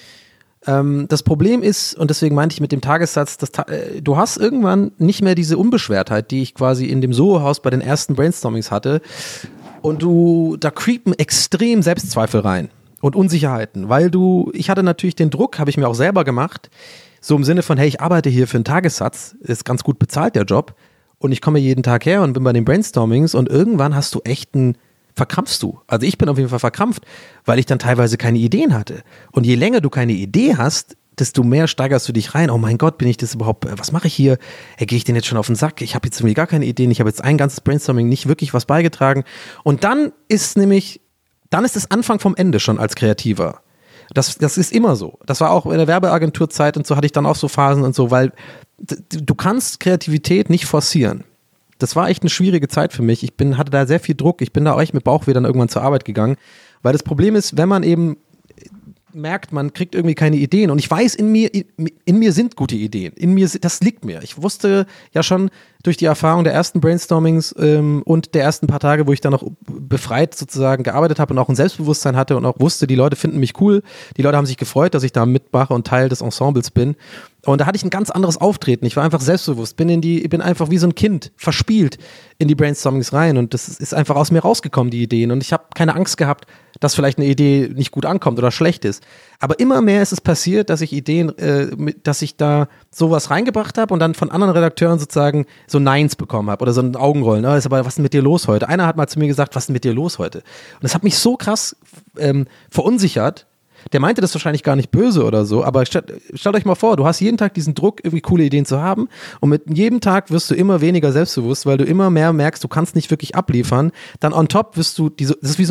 Ähm, das Problem ist, und deswegen meinte ich mit dem Tagessatz, dass ta- äh, du hast irgendwann nicht mehr diese Unbeschwertheit, die ich quasi in dem Soho-Haus bei den ersten Brainstormings hatte, und du, da creepen extrem Selbstzweifel rein und Unsicherheiten, weil du, ich hatte natürlich den Druck, habe ich mir auch selber gemacht, so im Sinne von, hey, ich arbeite hier für einen Tagessatz, ist ganz gut bezahlt der Job, und ich komme jeden Tag her und bin bei den Brainstormings, und irgendwann hast du echt einen, verkrampfst du. Also ich bin auf jeden Fall verkrampft, weil ich dann teilweise keine Ideen hatte. Und je länger du keine Idee hast, desto mehr steigerst du dich rein. Oh mein Gott, bin ich das überhaupt, was mache ich hier? Hey, gehe ich denn jetzt schon auf den Sack? Ich habe jetzt irgendwie gar keine Ideen, ich habe jetzt ein ganzes Brainstorming nicht wirklich was beigetragen. Und dann ist nämlich, dann ist das Anfang vom Ende schon als Kreativer. Das, das ist immer so. Das war auch in der Werbeagenturzeit und so, hatte ich dann auch so Phasen und so, weil d- du kannst Kreativität nicht forcieren. Das war echt eine schwierige Zeit für mich. Ich bin, hatte da sehr viel Druck. Ich bin da auch echt mit Bauchweh dann irgendwann zur Arbeit gegangen, weil das Problem ist, wenn man eben merkt, man kriegt irgendwie keine Ideen, und ich weiß, in mir, in, in mir sind gute Ideen. In mir, das liegt mir. Ich wusste ja schon durch die Erfahrung der ersten Brainstormings ähm, und der ersten paar Tage, wo ich dann noch befreit sozusagen gearbeitet habe und auch ein Selbstbewusstsein hatte und auch wusste, die Leute finden mich cool. Die Leute haben sich gefreut, dass ich da mitmache und Teil des Ensembles bin. Und da hatte ich ein ganz anderes Auftreten. Ich war einfach selbstbewusst, bin in die, bin einfach wie so ein Kind verspielt in die Brainstormings rein, und das ist einfach aus mir rausgekommen, die Ideen, und ich habe keine Angst gehabt, dass vielleicht eine Idee nicht gut ankommt oder schlecht ist. Aber immer mehr ist es passiert, dass ich Ideen, äh, mit, dass ich da sowas reingebracht habe und dann von anderen Redakteuren sozusagen so Neins bekommen habe oder so ein Augenrollen. Oh, ist aber, was ist denn mit dir los heute? Einer hat mal zu mir gesagt, was ist denn mit dir los heute? Und das hat mich so krass ähm, verunsichert. Der meinte das wahrscheinlich gar nicht böse oder so, aber stellt, stellt euch mal vor, du hast jeden Tag diesen Druck, irgendwie coole Ideen zu haben, und mit jedem Tag wirst du immer weniger selbstbewusst, weil du immer mehr merkst, du kannst nicht wirklich abliefern. Dann on top wirst du, diese, das ist wie so eine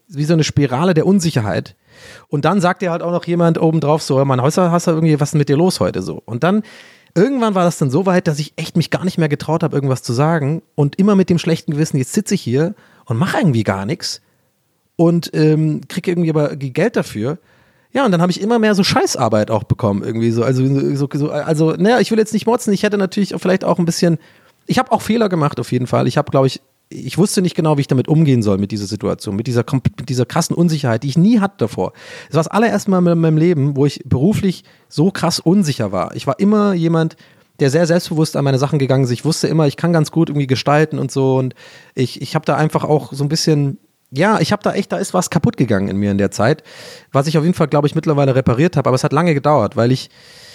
wie so eine Spirale der Unsicherheit. Und dann sagt dir halt auch noch jemand obendrauf so, Mann, hast du, hast du irgendwie, was ist mit dir los heute so? Und dann, irgendwann war das dann so weit, dass ich echt mich gar nicht mehr getraut habe, irgendwas zu sagen und immer mit dem schlechten Gewissen, jetzt sitze ich hier und mache irgendwie gar nichts und ähm, kriege irgendwie aber Geld dafür. Ja, und dann habe ich immer mehr so Scheißarbeit auch bekommen, irgendwie so. Also, so, so, also naja, ich will jetzt nicht motzen, ich hätte natürlich auch vielleicht auch ein bisschen, ich habe auch Fehler gemacht auf jeden Fall. Ich habe, glaube ich, ich wusste nicht genau, wie ich damit umgehen soll mit dieser Situation, mit dieser, mit dieser krassen Unsicherheit, die ich nie hatte davor. Das war das allererste Mal in meinem Leben, wo ich beruflich so krass unsicher war. Ich war immer jemand, der sehr selbstbewusst an meine Sachen gegangen ist. Ich wusste immer, ich kann ganz gut irgendwie gestalten und so und ich, ich habe da einfach auch so ein bisschen, ja, ich habe da echt, da ist was kaputt gegangen in mir in der Zeit, was ich auf jeden Fall, glaube ich, mittlerweile repariert habe, aber es hat lange gedauert, weil ich,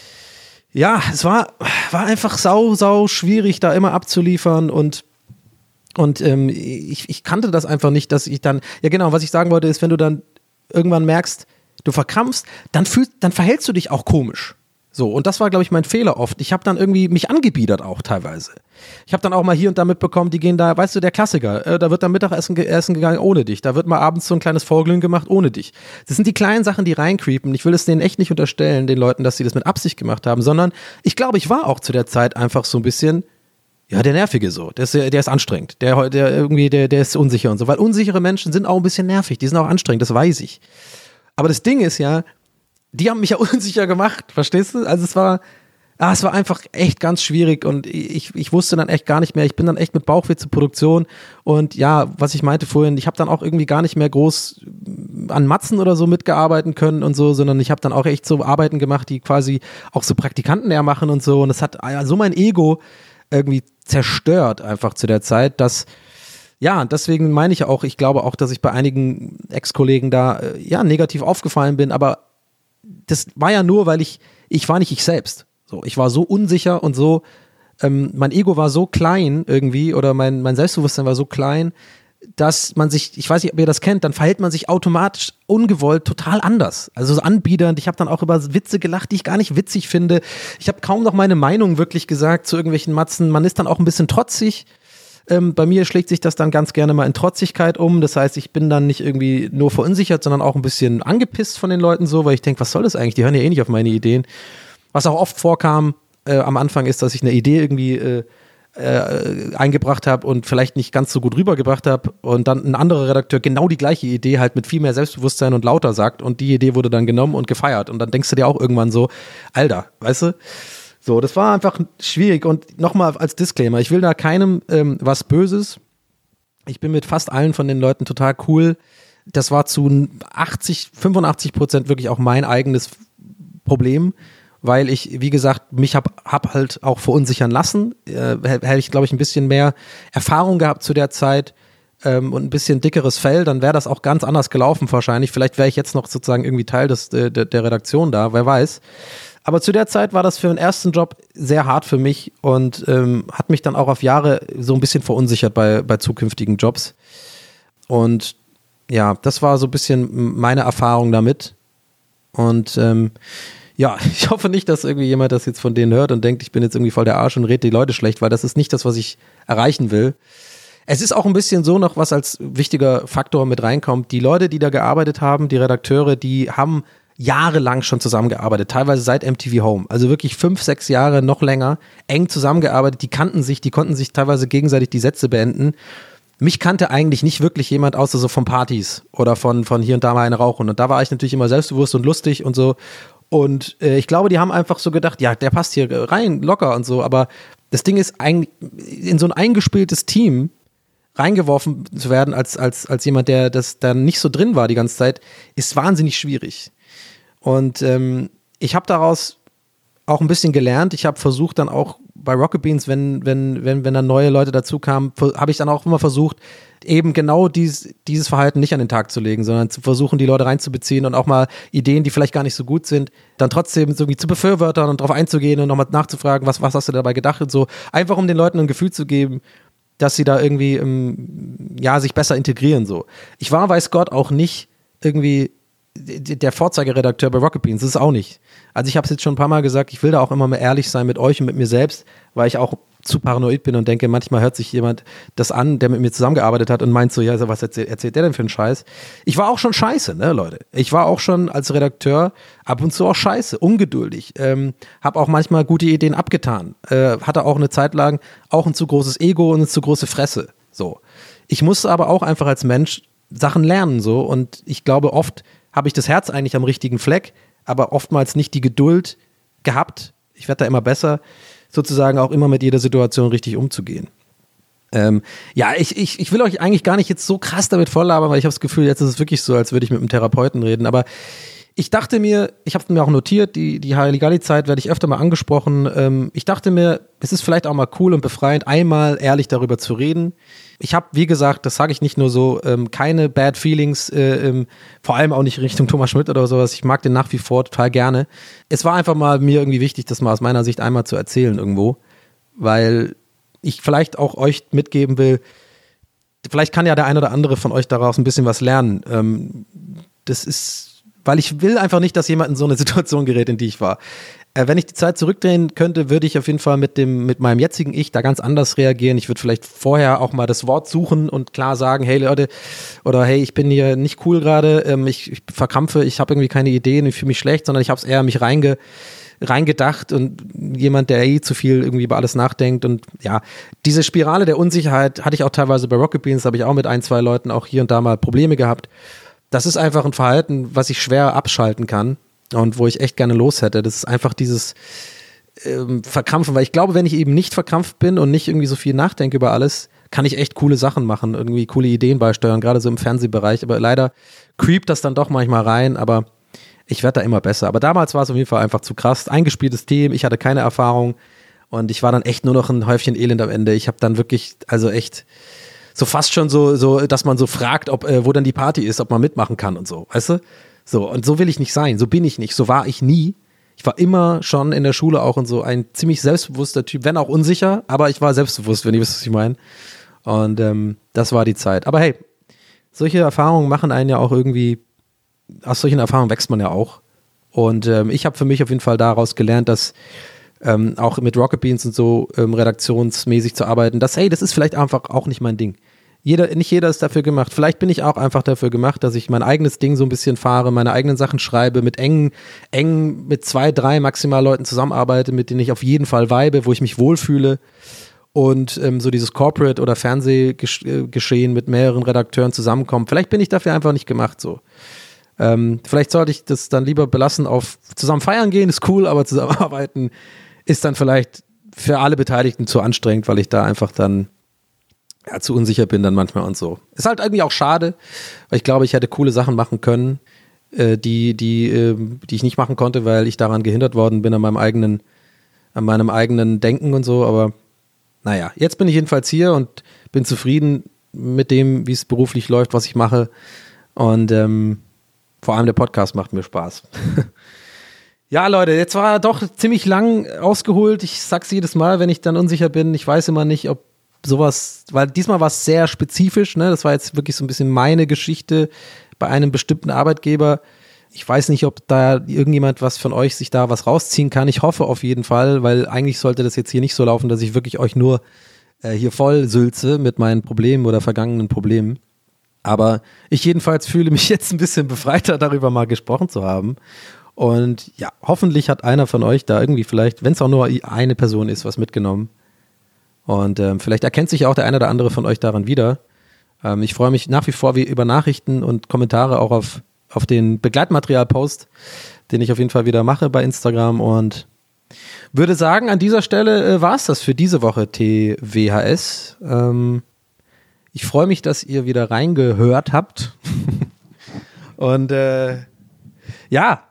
ja, es war, war einfach sau, sau schwierig, da immer abzuliefern und Und ähm, ich, ich kannte das einfach nicht, dass ich dann, ja genau, was ich sagen wollte, ist, wenn du dann irgendwann merkst, du verkrampfst, dann fühlst, dann verhältst du dich auch komisch. So, und das war, glaube ich, mein Fehler oft. Ich habe dann irgendwie mich angebiedert auch teilweise. Ich habe dann auch mal hier und da mitbekommen, die gehen da, weißt du, der Klassiker, äh, da wird dann Mittagessen ge- essen gegangen ohne dich, da wird mal abends so ein kleines Vorglühen gemacht ohne dich. Das sind die kleinen Sachen, die reincreepen. Ich will es denen echt nicht unterstellen, den Leuten, dass sie das mit Absicht gemacht haben, sondern ich glaube, ich war auch zu der Zeit einfach so ein bisschen, ja, der Nervige so, der ist, der ist anstrengend, der, der irgendwie, der, der ist unsicher und so, weil unsichere Menschen sind auch ein bisschen nervig, die sind auch anstrengend, das weiß ich. Aber das Ding ist ja, die haben mich ja unsicher gemacht, verstehst du? Also es war, ah, es war einfach echt ganz schwierig und ich, ich wusste dann echt gar nicht mehr, ich bin dann echt mit Bauchweh zur Produktion und ja, was ich meinte vorhin, ich habe dann auch irgendwie gar nicht mehr groß an Matzen oder so mitgearbeiten können und so, sondern ich habe dann auch echt so Arbeiten gemacht, die quasi auch so Praktikanten eher machen und so und das hat so mein Ego irgendwie zerstört einfach zu der Zeit, dass, ja, deswegen meine ich auch, ich glaube auch, dass ich bei einigen Ex-Kollegen da, äh, ja, negativ aufgefallen bin, aber das war ja nur, weil ich, ich war nicht ich selbst. So, ich war so unsicher und so, ähm, mein Ego war so klein irgendwie oder mein, mein Selbstbewusstsein war so klein, dass man sich, ich weiß nicht, ob ihr das kennt, dann verhält man sich automatisch ungewollt total anders. Also so anbiedernd. Ich habe dann auch über Witze gelacht, die ich gar nicht witzig finde. Ich habe kaum noch meine Meinung wirklich gesagt zu irgendwelchen Matzen. Man ist dann auch ein bisschen trotzig. Ähm, bei mir schlägt sich das dann ganz gerne mal in Trotzigkeit um. Das heißt, ich bin dann nicht irgendwie nur verunsichert, sondern auch ein bisschen angepisst von den Leuten so, weil ich denke, was soll das eigentlich? Die hören ja eh nicht auf meine Ideen. Was auch oft vorkam äh, am Anfang ist, dass ich eine Idee irgendwie äh, Äh, eingebracht habe und vielleicht nicht ganz so gut rübergebracht habe und dann ein anderer Redakteur genau die gleiche Idee halt mit viel mehr Selbstbewusstsein und lauter sagt und die Idee wurde dann genommen und gefeiert und dann denkst du dir auch irgendwann so, Alter, weißt du? So, das war einfach schwierig und nochmal als Disclaimer, ich will da keinem ähm, was Böses. Ich bin mit fast allen von den Leuten total cool. Das war zu achtzig, fünfundachtzig Prozent wirklich auch mein eigenes Problem, weil ich, wie gesagt, mich hab, hab halt auch verunsichern lassen. Äh, hätte ich, glaube ich, ein bisschen mehr Erfahrung gehabt zu der Zeit ähm, und ein bisschen dickeres Fell, dann wäre das auch ganz anders gelaufen wahrscheinlich. Vielleicht wäre ich jetzt noch sozusagen irgendwie Teil des, der, der Redaktion da, wer weiß. Aber zu der Zeit war das für den ersten Job sehr hart für mich und ähm, hat mich dann auch auf Jahre so ein bisschen verunsichert bei, bei zukünftigen Jobs. Und ja, das war so ein bisschen meine Erfahrung damit. Und ähm, ja, ich hoffe nicht, dass irgendwie jemand das jetzt von denen hört und denkt, ich bin jetzt irgendwie voll der Arsch und rede die Leute schlecht, weil das ist nicht das, was ich erreichen will. Es ist auch ein bisschen so noch, was als wichtiger Faktor mit reinkommt. Die Leute, die da gearbeitet haben, die Redakteure, die haben jahrelang schon zusammengearbeitet, teilweise seit M T V Home. Also wirklich fünf, sechs Jahre, noch länger, eng zusammengearbeitet. Die kannten sich, die konnten sich teilweise gegenseitig die Sätze beenden. Mich kannte eigentlich nicht wirklich jemand, außer so von Partys oder von, von hier und da mal eine rauchen. Und da war ich natürlich immer selbstbewusst und lustig und so. Und äh, ich glaube, die haben einfach so gedacht, ja, der passt hier rein, locker und so. Aber das Ding ist, ein, in so ein eingespieltes Team reingeworfen zu werden als, als, als jemand, der das dann nicht so drin war die ganze Zeit, ist wahnsinnig schwierig. Und ähm, ich habe daraus auch ein bisschen gelernt. Ich habe versucht dann auch bei Rocket Beans, wenn, wenn, wenn, wenn dann neue Leute dazu kamen, habe ich dann auch immer versucht, eben genau dies, dieses Verhalten nicht an den Tag zu legen, sondern zu versuchen, die Leute reinzubeziehen und auch mal Ideen, die vielleicht gar nicht so gut sind, dann trotzdem irgendwie zu befürwortern und darauf einzugehen und nochmal nachzufragen, was, was hast du dabei gedacht und so. Einfach um den Leuten ein Gefühl zu geben, dass sie da irgendwie, ähm, ja, sich besser integrieren, so. Ich war, weiß Gott, auch nicht irgendwie der Vorzeigeredakteur bei Rocket Beans, das ist auch nicht. Also ich habe es jetzt schon ein paar Mal gesagt, ich will da auch immer mal ehrlich sein mit euch und mit mir selbst, weil ich auch zu paranoid bin und denke, manchmal hört sich jemand das an, der mit mir zusammengearbeitet hat und meint so, ja, was erzählt, erzählt der denn für einen Scheiß? Ich war auch schon scheiße, ne, Leute. Ich war auch schon als Redakteur ab und zu auch scheiße, ungeduldig. Ähm, hab auch manchmal gute Ideen abgetan. Äh, hatte auch eine Zeit lang auch ein zu großes Ego und eine zu große Fresse. So. Ich musste aber auch einfach als Mensch Sachen lernen, so. Und ich glaube, oft habe ich das Herz eigentlich am richtigen Fleck, aber oftmals nicht die Geduld gehabt. Ich werde da immer besser, sozusagen auch immer mit jeder Situation richtig umzugehen. Ähm, ja, ich, ich, ich will euch eigentlich gar nicht jetzt so krass damit volllabern, weil ich habe das Gefühl, jetzt ist es wirklich so, als würde ich mit einem Therapeuten reden, aber ich dachte mir, ich habe mir auch notiert, die, die Halligalli-Zeit werde ich öfter mal angesprochen. Ähm, ich dachte mir, es ist vielleicht auch mal cool und befreiend, einmal ehrlich darüber zu reden. Ich habe, wie gesagt, das sage ich nicht nur so, ähm, keine Bad Feelings, äh, ähm, vor allem auch nicht Richtung Thomas Schmidt oder sowas. Ich mag den nach wie vor total gerne. Es war einfach mal mir irgendwie wichtig, das mal aus meiner Sicht einmal zu erzählen irgendwo, weil ich vielleicht auch euch mitgeben will, vielleicht kann ja der ein oder andere von euch daraus ein bisschen was lernen. Ähm, das ist... Weil ich will einfach nicht, dass jemand in so eine Situation gerät, in die ich war. Äh, wenn ich die Zeit zurückdrehen könnte, würde ich auf jeden Fall mit dem, mit meinem jetzigen Ich da ganz anders reagieren. Ich würde vielleicht vorher auch mal das Wort suchen und klar sagen, hey Leute, oder hey, ich bin hier nicht cool gerade, ähm, ich, ich verkrampfe, ich habe irgendwie keine Ideen, ich fühle mich schlecht, sondern ich habe es eher mich reinge, reingedacht und jemand, der eh zu viel irgendwie über alles nachdenkt und ja, diese Spirale der Unsicherheit hatte ich auch teilweise bei Rocket Beans, habe ich auch mit ein, zwei Leuten auch hier und da mal Probleme gehabt. Das ist einfach ein Verhalten, was ich schwer abschalten kann und wo ich echt gerne los hätte. Das ist einfach dieses ähm, Verkrampfen, weil ich glaube, wenn ich eben nicht verkrampft bin und nicht irgendwie so viel nachdenke über alles, kann ich echt coole Sachen machen, irgendwie coole Ideen beisteuern, gerade so im Fernsehbereich. Aber leider creept das dann doch manchmal rein, aber ich werde da immer besser. Aber damals war es auf jeden Fall einfach zu krass. Eingespieltes Team, ich hatte keine Erfahrung und ich war dann echt nur noch ein Häufchen Elend am Ende. Ich habe dann wirklich, also echt... so fast schon so, so, dass man so fragt, ob, äh, wo dann die Party ist, ob man mitmachen kann und so, weißt du? So, und so will ich nicht sein, so bin ich nicht, so war ich nie. Ich war immer schon in der Schule auch und so ein ziemlich selbstbewusster Typ, wenn auch unsicher, aber ich war selbstbewusst, wenn ihr wisst, was ich meine. Und ähm, das war die Zeit. Aber hey, solche Erfahrungen machen einen ja auch irgendwie, aus solchen Erfahrungen wächst man ja auch. Und ähm, ich habe für mich auf jeden Fall daraus gelernt, dass Ähm, auch mit Rocket Beans und so ähm, redaktionsmäßig zu arbeiten, dass, hey, das ist vielleicht einfach auch nicht mein Ding. Jeder, nicht jeder ist dafür gemacht. Vielleicht bin ich auch einfach dafür gemacht, dass ich mein eigenes Ding so ein bisschen fahre, meine eigenen Sachen schreibe, mit engen, eng mit zwei, drei maximal Leuten zusammenarbeite, mit denen ich auf jeden Fall vibe, wo ich mich wohlfühle. Und ähm, so dieses Corporate- oder Fernsehgeschehen mit mehreren Redakteuren zusammenkommen. Vielleicht bin ich dafür einfach nicht gemacht so. Ähm, vielleicht sollte ich das dann lieber belassen auf zusammen feiern gehen, ist cool, aber zusammenarbeiten ist dann vielleicht für alle Beteiligten zu anstrengend, weil ich da einfach dann ja, zu unsicher bin dann manchmal und so. Ist halt irgendwie auch schade, weil ich glaube, ich hätte coole Sachen machen können, äh, die, die, äh, die ich nicht machen konnte, weil ich daran gehindert worden bin an meinem eigenen, an meinem eigenen Denken und so, aber naja, jetzt bin ich jedenfalls hier und bin zufrieden mit dem, wie es beruflich läuft, was ich mache und ähm, vor allem der Podcast macht mir Spaß. Ja, Leute, jetzt war doch ziemlich lang ausgeholt. Ich sag's jedes Mal, wenn ich dann unsicher bin. Ich weiß immer nicht, ob sowas, weil diesmal war es sehr spezifisch, ne? Das war jetzt wirklich so ein bisschen meine Geschichte bei einem bestimmten Arbeitgeber. Ich weiß nicht, ob da irgendjemand was von euch sich da was rausziehen kann. Ich hoffe auf jeden Fall, weil eigentlich sollte das jetzt hier nicht so laufen, dass ich wirklich euch nur äh, hier voll sülze mit meinen Problemen oder vergangenen Problemen. Aber ich jedenfalls fühle mich jetzt ein bisschen befreiter, darüber mal gesprochen zu haben. Und ja, hoffentlich hat einer von euch da irgendwie vielleicht, wenn es auch nur eine Person ist, was mitgenommen. Und ähm, vielleicht erkennt sich auch der eine oder andere von euch daran wieder. Ähm, ich freue mich nach wie vor wie über Nachrichten und Kommentare auch auf, auf den Begleitmaterial-Post, den ich auf jeden Fall wieder mache bei Instagram. Und würde sagen, an dieser Stelle äh, war es das für diese Woche T W H S. Ähm, ich freue mich, dass ihr wieder reingehört habt. Und äh, ja,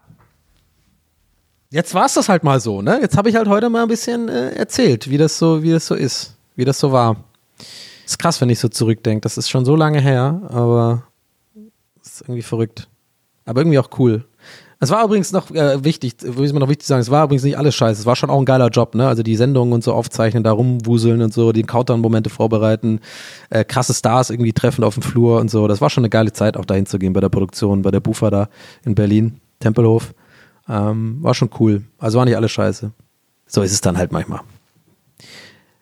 jetzt war es das halt mal so, ne? Jetzt habe ich halt heute mal ein bisschen äh, erzählt, wie das so, wie das so ist, wie das so war. Ist krass, wenn ich so zurückdenke. Das ist schon so lange her, aber ist irgendwie verrückt. Aber irgendwie auch cool. Es war übrigens noch äh, wichtig, will ich mir noch wichtig sagen, es war übrigens nicht alles scheiße. Es war schon auch ein geiler Job, ne? Also die Sendungen und so aufzeichnen, da rumwuseln und so, die Countdown-Momente vorbereiten, äh, krasse Stars irgendwie treffen auf dem Flur und so. Das war schon eine geile Zeit, auch dahin zu gehen bei der Produktion, bei der Bufa da in Berlin, Tempelhof. Ähm, war schon cool. Also war nicht alles scheiße. So ist es dann halt manchmal.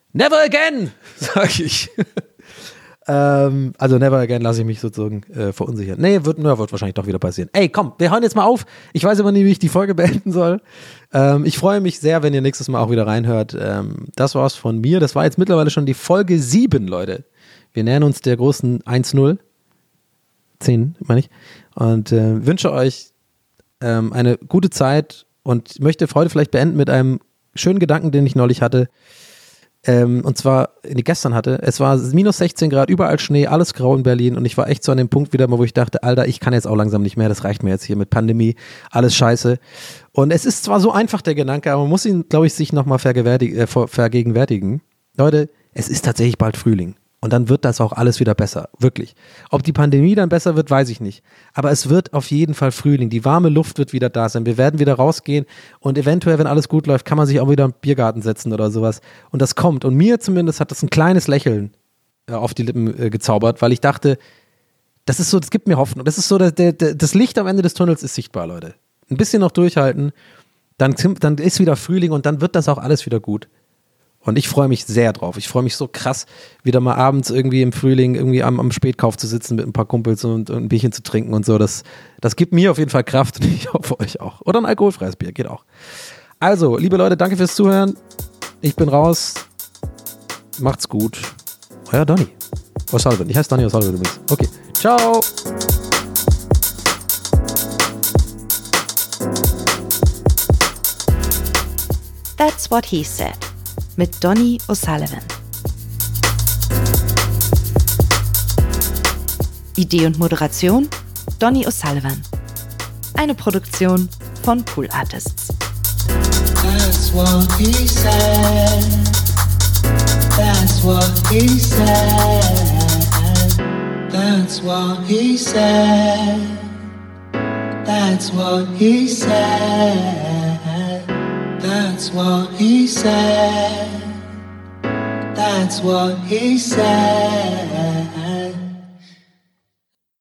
Never again, sag ich. ähm, also never again lasse ich mich sozusagen äh, verunsichern. Nee, wird, na, wird wahrscheinlich doch wieder passieren. Ey, komm, wir hören jetzt mal auf. Ich weiß immer nie, wie ich die Folge beenden soll. Ähm, ich freue mich sehr, wenn ihr nächstes Mal auch wieder reinhört. Ähm, das war's von mir. Das war jetzt mittlerweile schon die Folge sieben, Leute. Wir nähern uns der großen eins null. zehn, meine ich. Und äh, wünsche euch ähm, eine gute Zeit und möchte heute vielleicht beenden mit einem schönen Gedanken, den ich neulich hatte. Ähm, und zwar, nee, gestern hatte, es war minus sechzehn Grad, überall Schnee, alles grau in Berlin und ich war echt so an dem Punkt wieder mal, wo ich dachte, Alter, ich kann jetzt auch langsam nicht mehr, das reicht mir jetzt hier mit Pandemie, alles scheiße. Und es ist zwar so einfach der Gedanke, aber man muss ihn, glaube ich, sich nochmal äh, vergegenwärtigen. Leute, es ist tatsächlich bald Frühling. Und dann wird das auch alles wieder besser, wirklich. Ob die Pandemie dann besser wird, weiß ich nicht. Aber es wird auf jeden Fall Frühling. Die warme Luft wird wieder da sein. Wir werden wieder rausgehen und eventuell, wenn alles gut läuft, kann man sich auch wieder im Biergarten setzen oder sowas. Und das kommt. Und mir zumindest hat das ein kleines Lächeln äh, auf die Lippen äh, gezaubert, weil ich dachte, das ist so, das gibt mir Hoffnung. Das ist so, der, der, das Licht am Ende des Tunnels ist sichtbar, Leute. Ein bisschen noch durchhalten, dann, dann ist wieder Frühling und dann wird das auch alles wieder gut. Und ich freue mich sehr drauf. Ich freue mich so krass, wieder mal abends irgendwie im Frühling irgendwie am, am Spätkauf zu sitzen mit ein paar Kumpels und, und ein Bierchen zu trinken und so. Das, das gibt mir auf jeden Fall Kraft und ich hoffe euch auch. Oder ein alkoholfreies Bier, geht auch. Also, liebe Leute, danke fürs Zuhören. Ich bin raus. Macht's gut. Euer Donny O'Sullivan. Ich heiße Donny O'Sullivan übrigens. Okay, ciao. That's what he said. Mit Donny O'Sullivan. Idee und Moderation Donny O'Sullivan. Eine Produktion von Pool Artists. That's what he said. That's what he said. That's what he said. That's what he said. That's what he said. That's what he said.